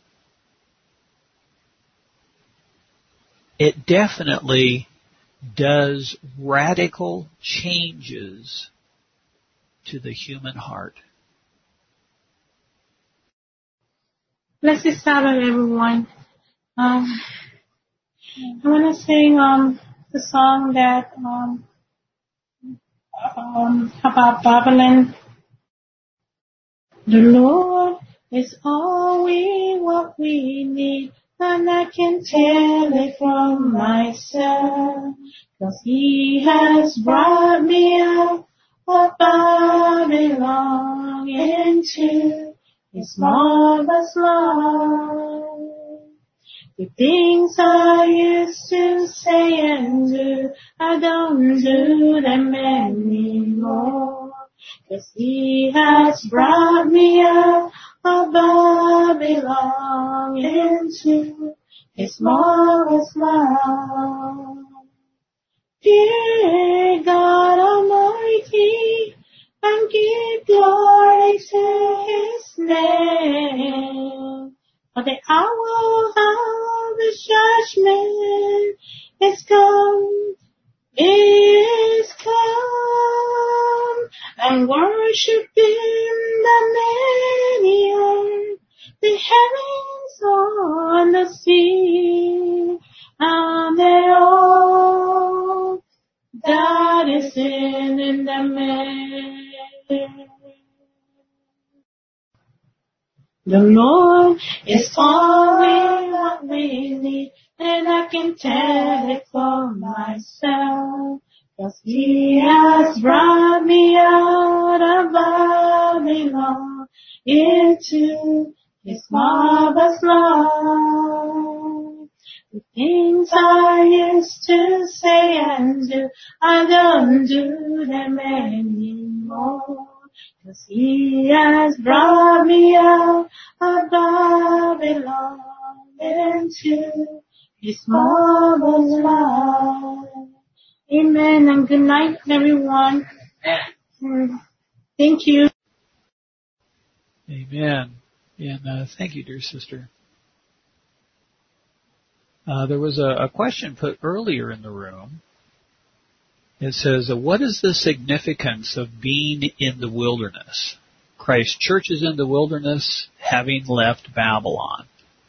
[SPEAKER 1] It definitely does radical changes to the human heart.
[SPEAKER 2] Blessed Sabbath, everyone. I want to sing the song that about Babylon. The Lord is all what we need, and I can tell it from myself, 'cause He has brought me out of Babylon into His marvelous love. The things I used to say and do, I don't do them anymore, 'cause He has brought me out of Babylon into His marvelous love. Dear God Almighty, and give glory to His name. For the hour of His judgment is come, and worship in the many earth, the heavens on the sea, and they all that is in the midst. The Lord is always what we need, and I can tell it for myself, 'cause He has brought me out of Babylon into His marvelous love. The things I used to say and do, I don't do them anymore, 'cause He has brought me out of Babylon into His marvelous love. Amen, and good night, everyone. Thank you.
[SPEAKER 1] Amen. And thank you, dear sister. There was a question put earlier in the room. It says, what is the significance of being in the wilderness? Christ Church is in the wilderness, having left Babylon.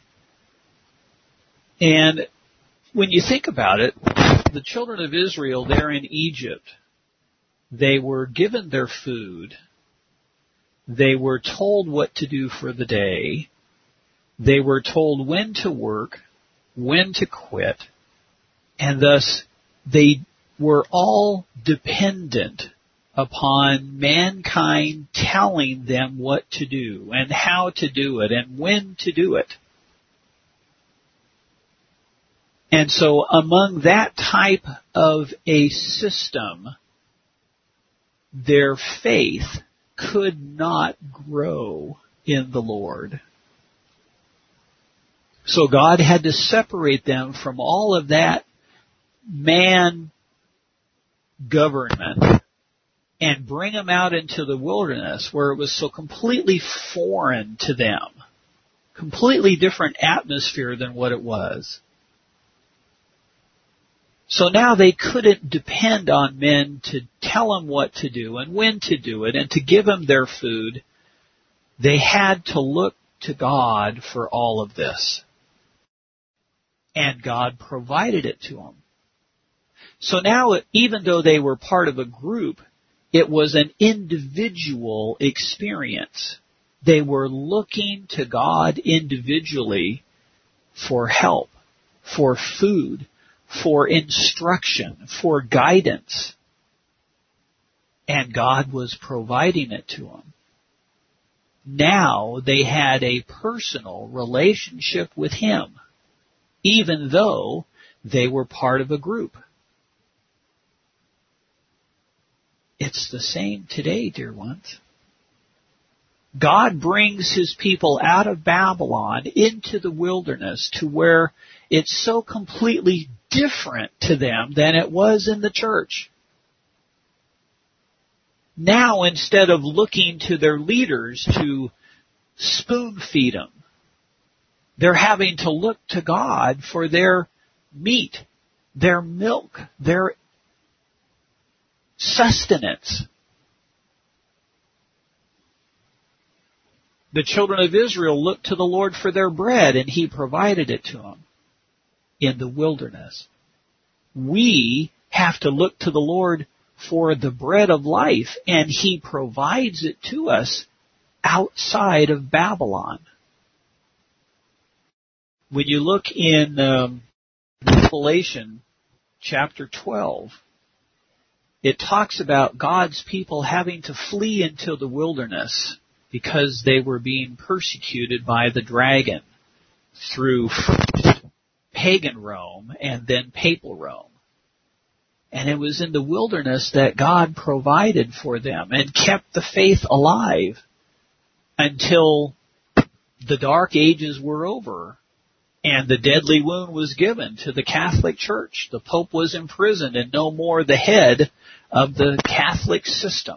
[SPEAKER 1] And when you think about it, the children of Israel there in Egypt, they were given their food. They were told what to do for the day. They were told when to work, when to quit, and thus they were all dependent upon mankind telling them what to do and how to do it and when to do it. And so among that type of a system, their faith could not grow in the Lord. So God had to separate them from all of that man government and bring them out into the wilderness where it was so completely foreign to them, completely different atmosphere than what it was. So now they couldn't depend on men to tell them what to do and when to do it and to give them their food. They had to look to God for all of this. And God provided it to them. So now, even though they were part of a group, it was an individual experience. They were looking to God individually for help, for food, for instruction, for guidance. And God was providing it to them. Now they had a personal relationship with Him, even though they were part of a group. It's the same today, dear ones. God brings His people out of Babylon into the wilderness to where it's so completely different to them than it was in the church. Now, instead of looking to their leaders to spoon feed them, they're having to look to God for their meat, their milk, their sustenance. The children of Israel looked to the Lord for their bread, and He provided it to them in the wilderness. We have to look to the Lord for the bread of life, and He provides it to us outside of Babylon. When you look in Revelation chapter 12, it talks about God's people having to flee into the wilderness because they were being persecuted by the dragon through first pagan Rome and then papal Rome. And it was in the wilderness that God provided for them and kept the faith alive until the Dark Ages were over and the deadly wound was given to the Catholic Church. The Pope was imprisoned and no more the head of the Catholic system.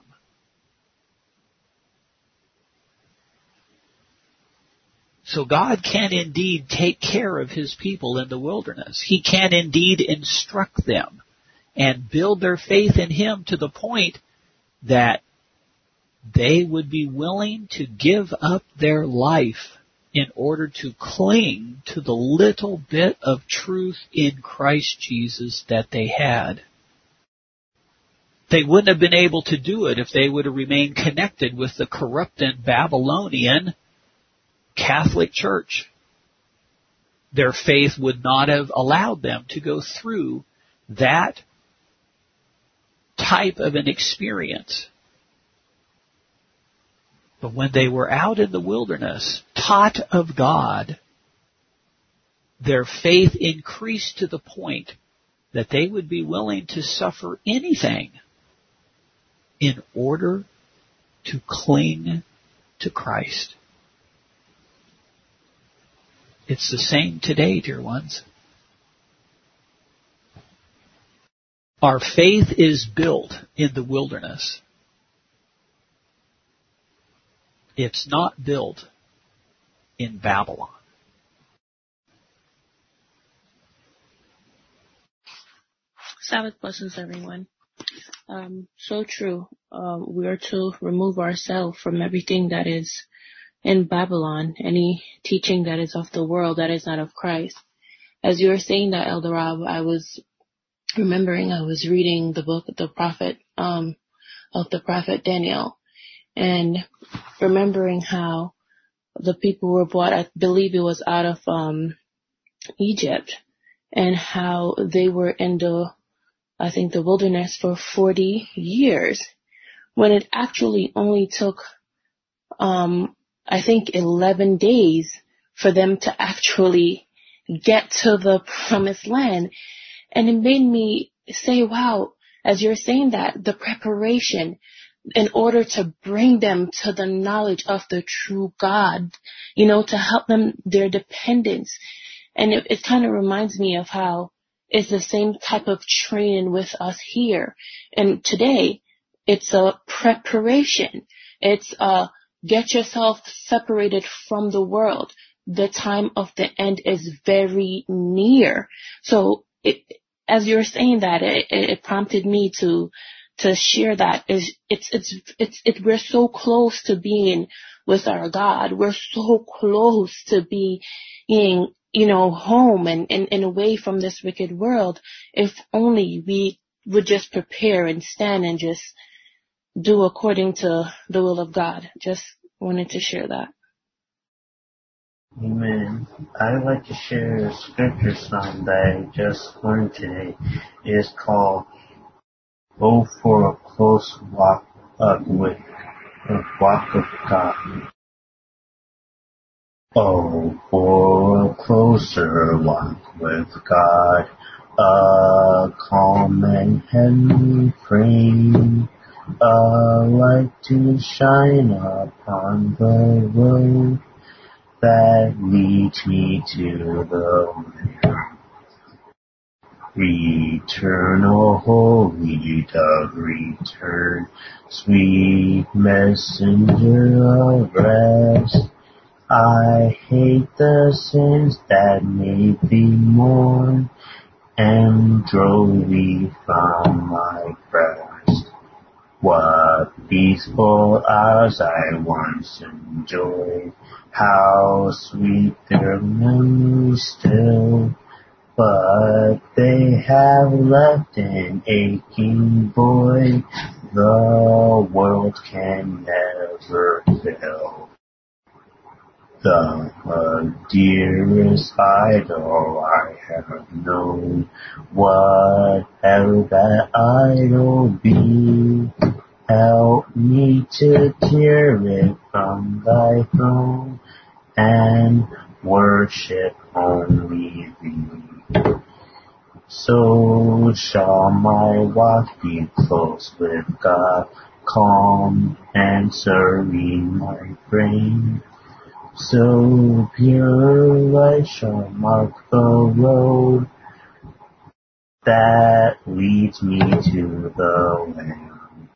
[SPEAKER 1] So God can indeed take care of His people in the wilderness. He can indeed instruct them and build their faith in Him to the point that they would be willing to give up their life in order to cling to the little bit of truth in Christ Jesus that they had. They wouldn't have been able to do it if they would have remained connected with the corrupt and Babylonian Catholic Church. Their faith would not have allowed them to go through that type of an experience. But when they were out in the wilderness, taught of God, their faith increased to the point that they would be willing to suffer anything in order to cling to Christ. It's the same today, dear ones. Our faith is built in the wilderness. It's not built in Babylon.
[SPEAKER 6] Sabbath blessings, everyone. So true. We are to remove ourselves from everything that is in Babylon, any teaching that is of the world that is not of Christ. As you were saying that, Elder Rob, I was remembering I was reading the book of the prophet Daniel, and remembering how the people were brought, I believe it was out of Egypt, and how they were in the wilderness for 40 years, when it actually only took 11 days for them to actually get to the promised land. And it made me say, wow, as you're saying that, the preparation in order to bring them to the knowledge of the true God, to help them, their dependence. And it kind of reminds me of how it's the same type of training with us here. And today, it's a preparation. It's get yourself separated from the world. The time of the end is very near. So as you're saying that, it prompted me to share that. We're so close to being with our God. We're so close to being, home and away from this wicked world. If only we would just prepare and stand and just do according to the will of God. Just wanted to share that.
[SPEAKER 7] Amen. I'd like to share a scripture song that I just learned today. It's called "Go for a Close Walk with God." Oh, for a closer walk with God, a calm and heavenly frame, a light to shine upon the road that leads me to the Lamb. Return, O holy dove, return, sweet messenger of rest. I hate the sins that made thee mourn and drove thee from my breast. What peaceful hours I once enjoyed, how sweet their memories still, but they have left an aching void the world can never fill. The dearest idol I have known, whatever that idol be, help me to tear it from thy throne and worship only thee. So shall my walk be close with God, calm and serene my frame. So pure light shall mark the road that leads me to the Lamb.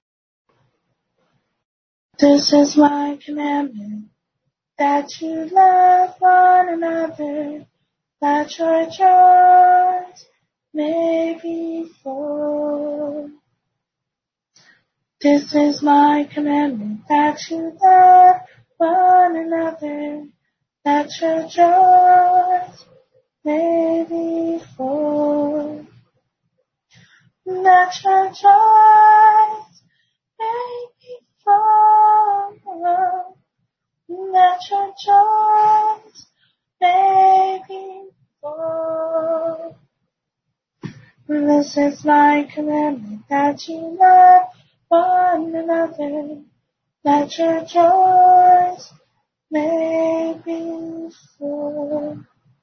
[SPEAKER 5] This is my commandment, that you love one another, that your joys may be full. This is my commandment, that you love one another, that your joys may be full. That your joys may be full. That your joys may be full. This is my commandment, that you love one another, that your joys may be full.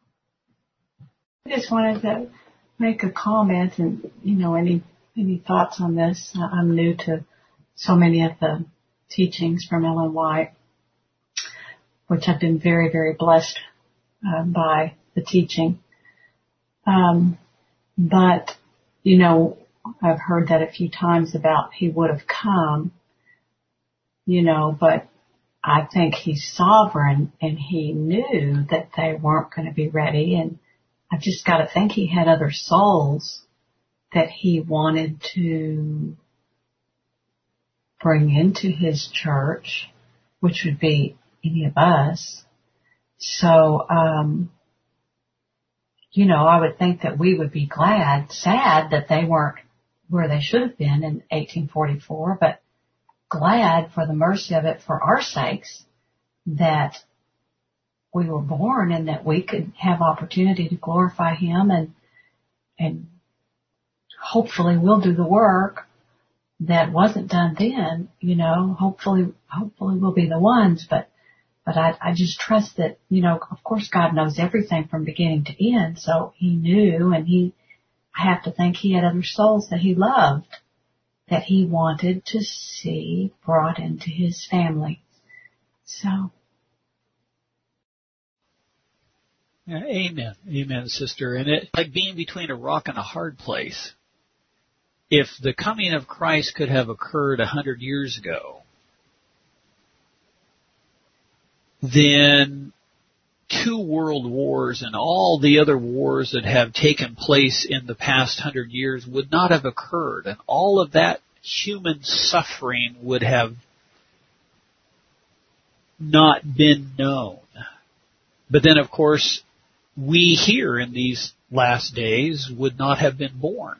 [SPEAKER 2] I just wanted to make a comment, and any thoughts on this? I'm new to so many of the teachings from Ellen White, which I've been very, very blessed by the teaching. But I've heard that a few times about he would have come, but I think he's sovereign and he knew that they weren't going to be ready. And I've just got to think he had other souls that he wanted to bring into his church, which would be any of us. So, I would think that we would be sad that they weren't where they should have been in 1844, but glad for the mercy of it for our sakes that we were born and that we could have opportunity to glorify him, and hopefully we'll do the work that wasn't done then, hopefully we'll be the ones, but I just trust that, of course God knows everything from beginning to end, so he knew, and I have to think he had other souls that he loved, that he wanted to see brought into his family. So.
[SPEAKER 1] Yeah, amen. Amen, sister. And it's like being between a rock and a hard place. If the coming of Christ could have occurred 100 years ago, then 2 world wars and all the other wars that have taken place in the past 100 years would not have occurred, and all of that human suffering would have not been known. But then, of course, we here in these last days would not have been born.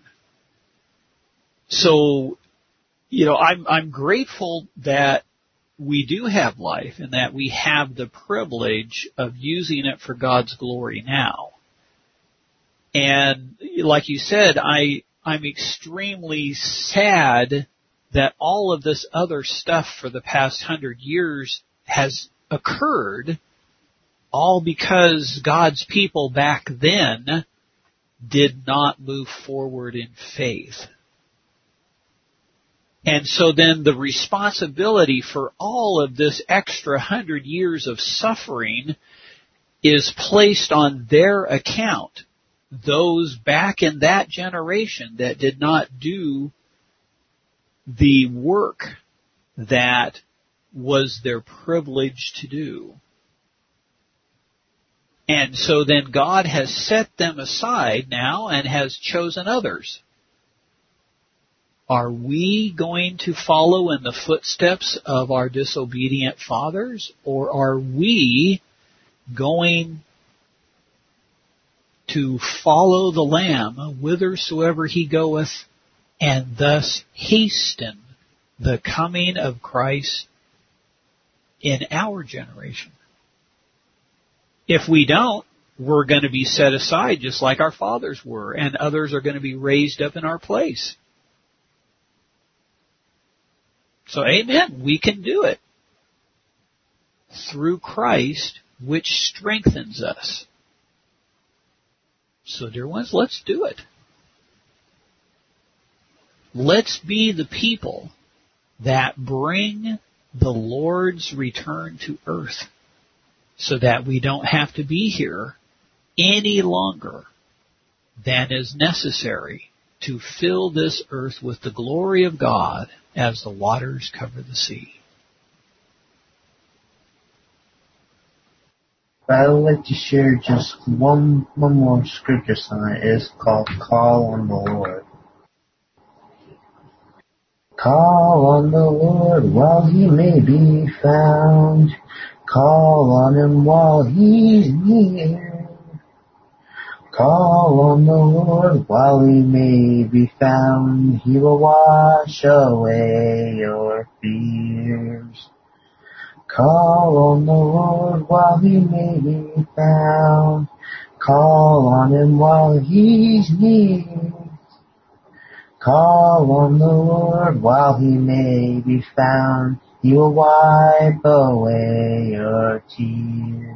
[SPEAKER 1] So, I'm grateful that we do have life and that we have the privilege of using it for God's glory now. And like you said, I'm extremely sad that all of this other stuff for the past 100 years has occurred, all because God's people back then did not move forward in faith. And so then the responsibility for all of this extra 100 years of suffering is placed on their account. Those back in that generation that did not do the work that was their privilege to do. And so then God has set them aside now and has chosen others. Are we going to follow in the footsteps of our disobedient fathers, or are we going to follow the Lamb whithersoever he goeth, and thus hasten the coming of Christ in our generation? If we don't, we're going to be set aside just like our fathers were, and others are going to be raised up in our place. So, amen, we can do it through Christ, which strengthens us. So, dear ones, let's do it. Let's be the people that bring the Lord's return to earth so that we don't have to be here any longer than is necessary to fill this earth with the glory of God as the waters cover the sea.
[SPEAKER 7] I would like to share just one more scripture sign. It's called Call on the Lord. Call on the Lord while he may be found. Call on him while he's near. Call on the Lord while he may be found. He will wash away your fears. Call on the Lord while he may be found. Call on him while he's near. Call on the Lord while he may be found. He will wipe away your tears.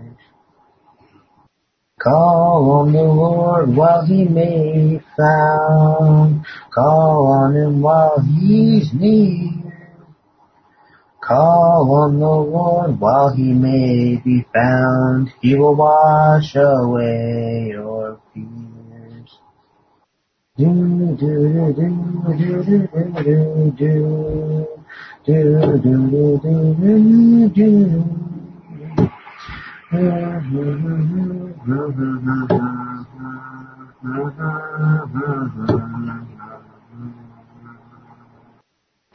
[SPEAKER 7] Call on the Lord while he may be found. Call on him while he's near. Call on the Lord while he may be found. He will wash away your fears. Do do do do do do do do do do do do do.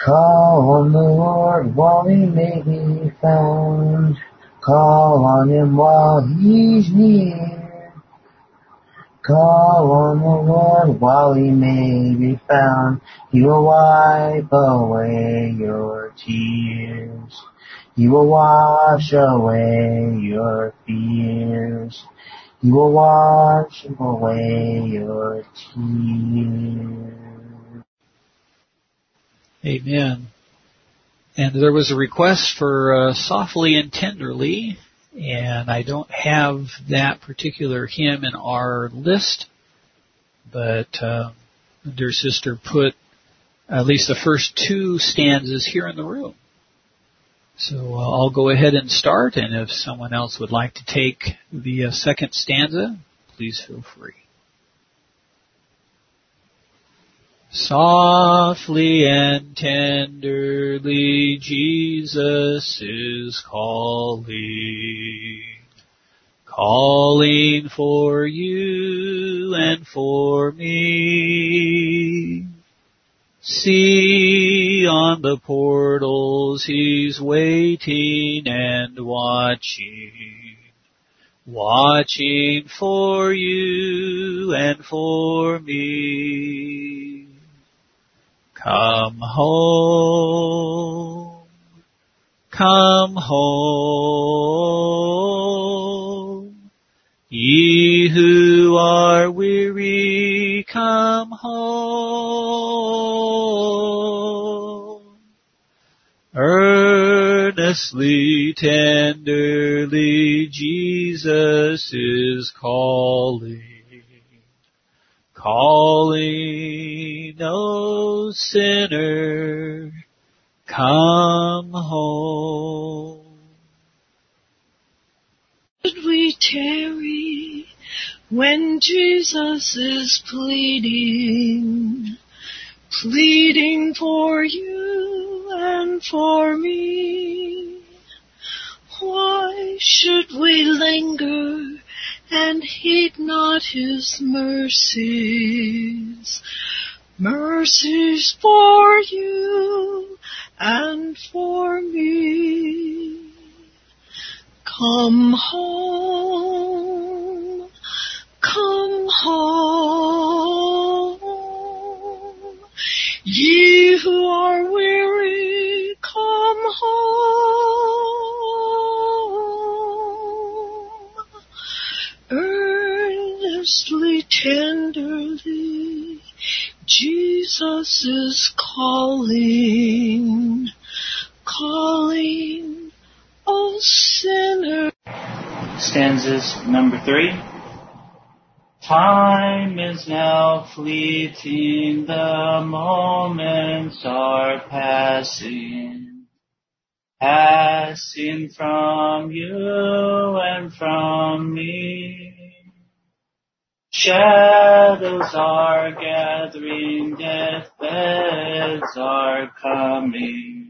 [SPEAKER 7] Call on the Lord while he may be found. Call on him while he's near. Call on the Lord while he may be found. He will wipe away your tears. He will wash away your fears. He will wash away your tears.
[SPEAKER 1] Amen. And there was a request for Softly and Tenderly, and I don't have that particular hymn in our list, but dear sister put at least the first two stanzas here in the room. So I'll go ahead and start, and if someone else would like to take the second stanza, please feel free. Softly and tenderly Jesus is calling, calling for you and for me. See on the portals he's waiting and watching, watching for you and for me. Come home, come home, ye who are weary, come home. Earnestly, tenderly, Jesus is calling, calling, O sinner, come home.
[SPEAKER 4] Should we tarry when Jesus is pleading, pleading for you and for me? Why should we linger and heed not his mercies, mercies for you and for me? Come home, come home, ye who are weary, come home. Earnestly, tenderly, Jesus is calling, calling, O sinner.
[SPEAKER 7] Stanzas number 3. Time is now fleeting, the moments are passing, passing from you and from me. Shadows are gathering, deathbeds are coming,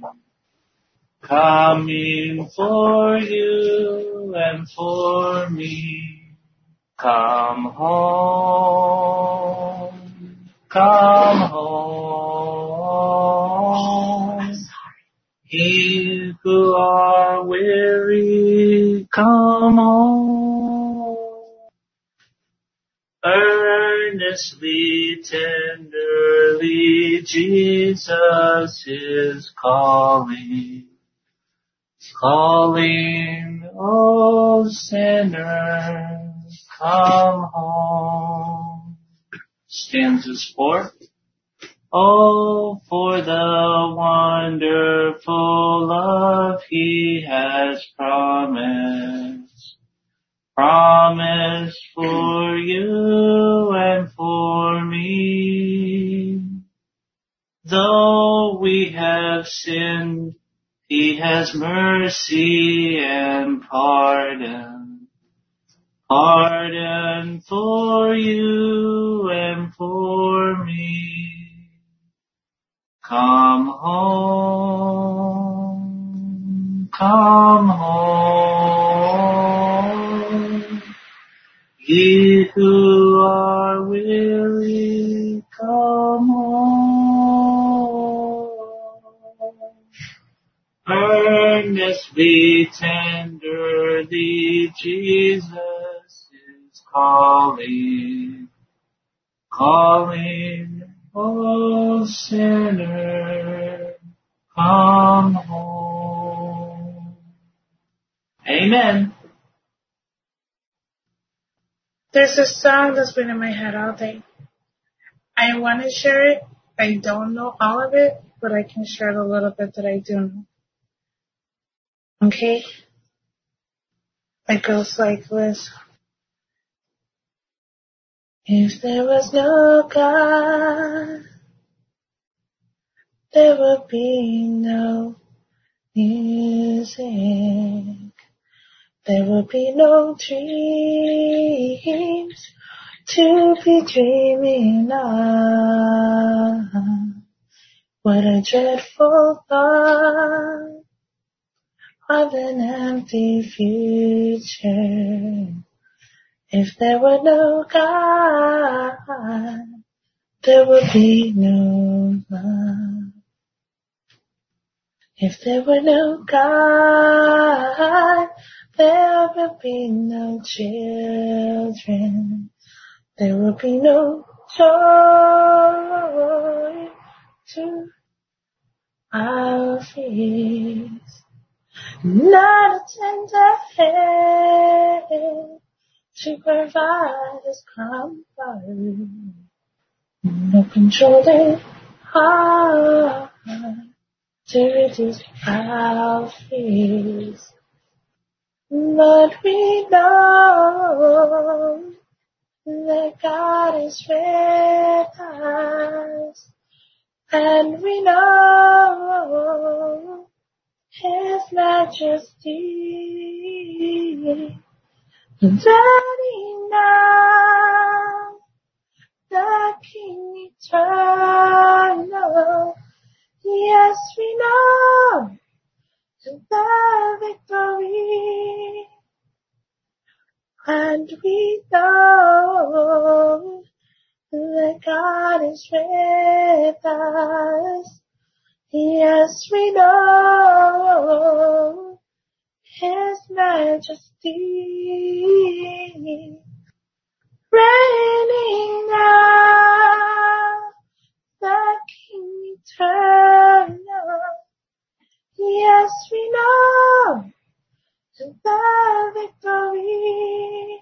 [SPEAKER 7] coming for you and for me. Come home, come home, ye who are weary, come home. Earnestly, tenderly, Jesus is calling, calling, O sinners, come home. Stanzas 4. Oh, for the wonderful love he has promised, promised for you and for me. Though we have sinned, he has mercy and pardon, pardon for you and for me. Come home, come home, ye who are weary, come home. Graciously, tenderly, Jesus is calling, calling, oh sinner, come home. Amen.
[SPEAKER 5] There's a song that's been in my head all day. I want to share it. I don't know all of it, but I can share the little bit that I do know. Okay? It goes like this. If there was no God, there would be no music. There would be no dreams to be dreaming of. What a dreadful thought of an empty future. If there were no God, there would be no love. If there were no God, there would be no children. There would be no joy to our fears. Not a tender hand to provide us comfort. No controlling heart to reduce our fears. But we know that God is with us, and we know His majesty. Daddy now, the King eternal. Yes, we know the victory, and we know that God is with us. Yes, we know His majesty. Reigning now, the King eternal. Yes, we know the victory.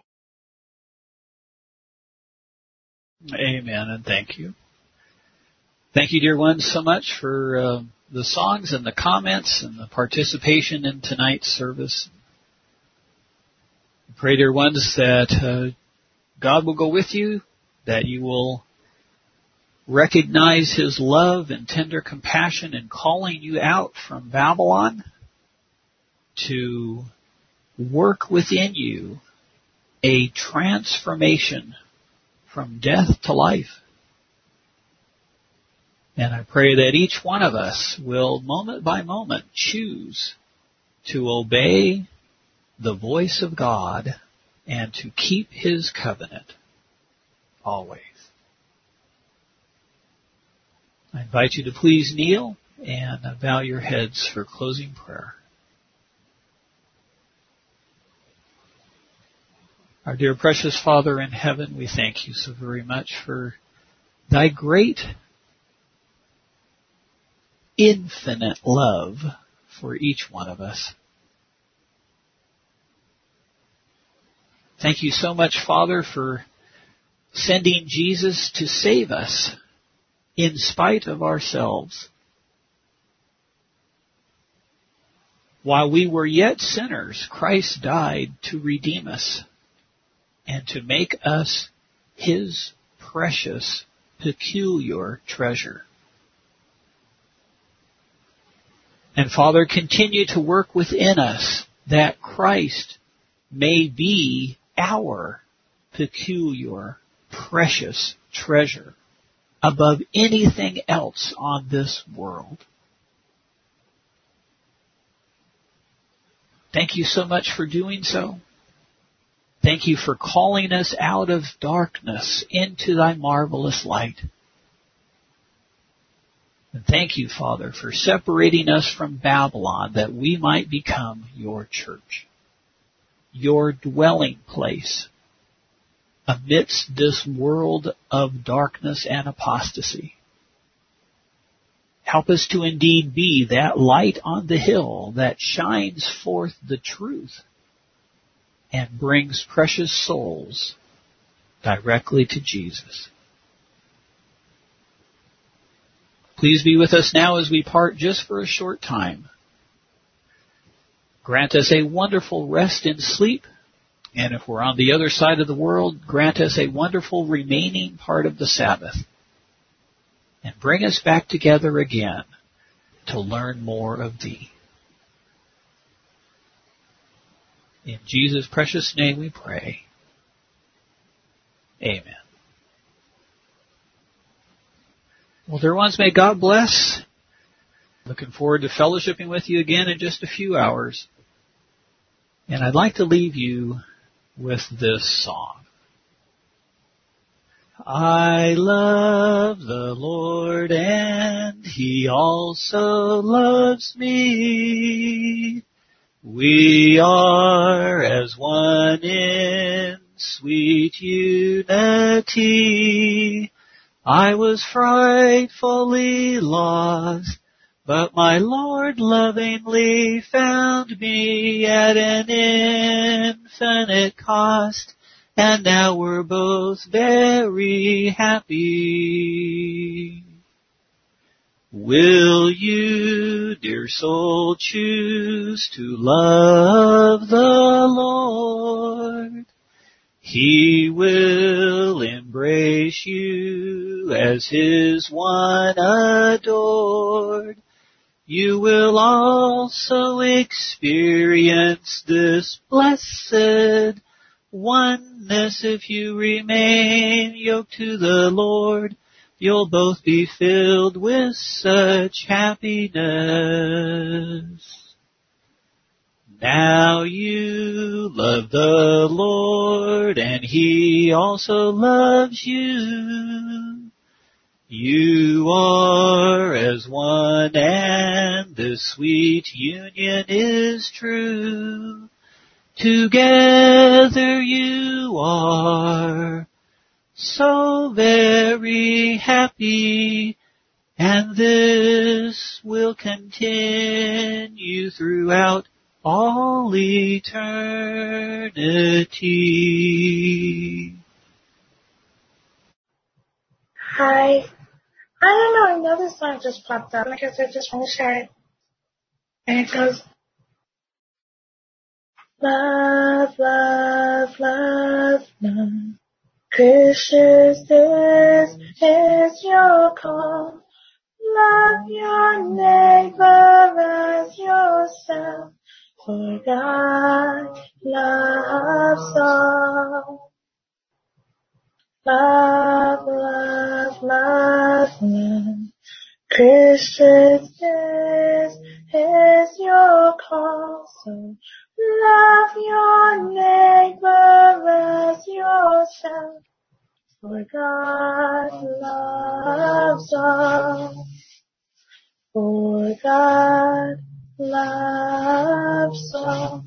[SPEAKER 1] Amen, and thank you. Thank you, dear ones, so much for the songs and the comments and the participation in tonight's service. I pray, dear ones, that God will go with you, that you will recognize His love and tender compassion in calling you out from Babylon to work within you a transformation from death to life. And I pray that each one of us will, moment by moment, choose to obey the voice of God and to keep His covenant always. I invite you to please kneel and bow your heads for closing prayer. Our dear precious Father in heaven, we thank you so very much for Thy great, infinite love for each one of us. Thank you so much, Father, for sending Jesus to save us in spite of ourselves. While we were yet sinners, Christ died to redeem us and to make us His precious, peculiar treasure. And Father, continue to work within us that Christ may be our peculiar, precious treasure above anything else on this world. Thank you so much for doing so. Thank you for calling us out of darkness into Thy marvelous light. And thank you, Father, for separating us from Babylon that we might become your church, your dwelling place amidst this world of darkness and apostasy. Help us to indeed be that light on the hill that shines forth the truth and brings precious souls directly to Jesus. Please be with us now as we part just for a short time. Grant us a wonderful rest and sleep, and if we're on the other side of the world, grant us a wonderful remaining part of the Sabbath, and bring us back together again to learn more of Thee. In Jesus' precious name we pray. Amen. Well, dear ones, may God bless. Looking forward to fellowshipping with you again in just a few hours. And I'd like to leave you with this song. I love the Lord, and He also loves me. We are as one in sweet unity. I was frightfully lost, but my Lord lovingly found me at an infinite cost, and now we're both very happy. Will you, dear soul, choose to love the Lord? He will embrace you as His one adored. You will also experience this blessed oneness if you remain yoked to the Lord. You'll both be filled with such happiness. Now you love the Lord, and He also loves you. You are as one, and this sweet union is true. Together you are so very happy, and this will continue throughout all eternity.
[SPEAKER 5] Hi. I don't know, another song just popped up. I guess I just want to share it. And it goes, love, love, love, love. Christians, this is your call. Love your neighbor as yourself. For God loves all. Love, love, love, love. Christians, this is your call. So love your neighbor as yourself. For God loves all. For God loves all.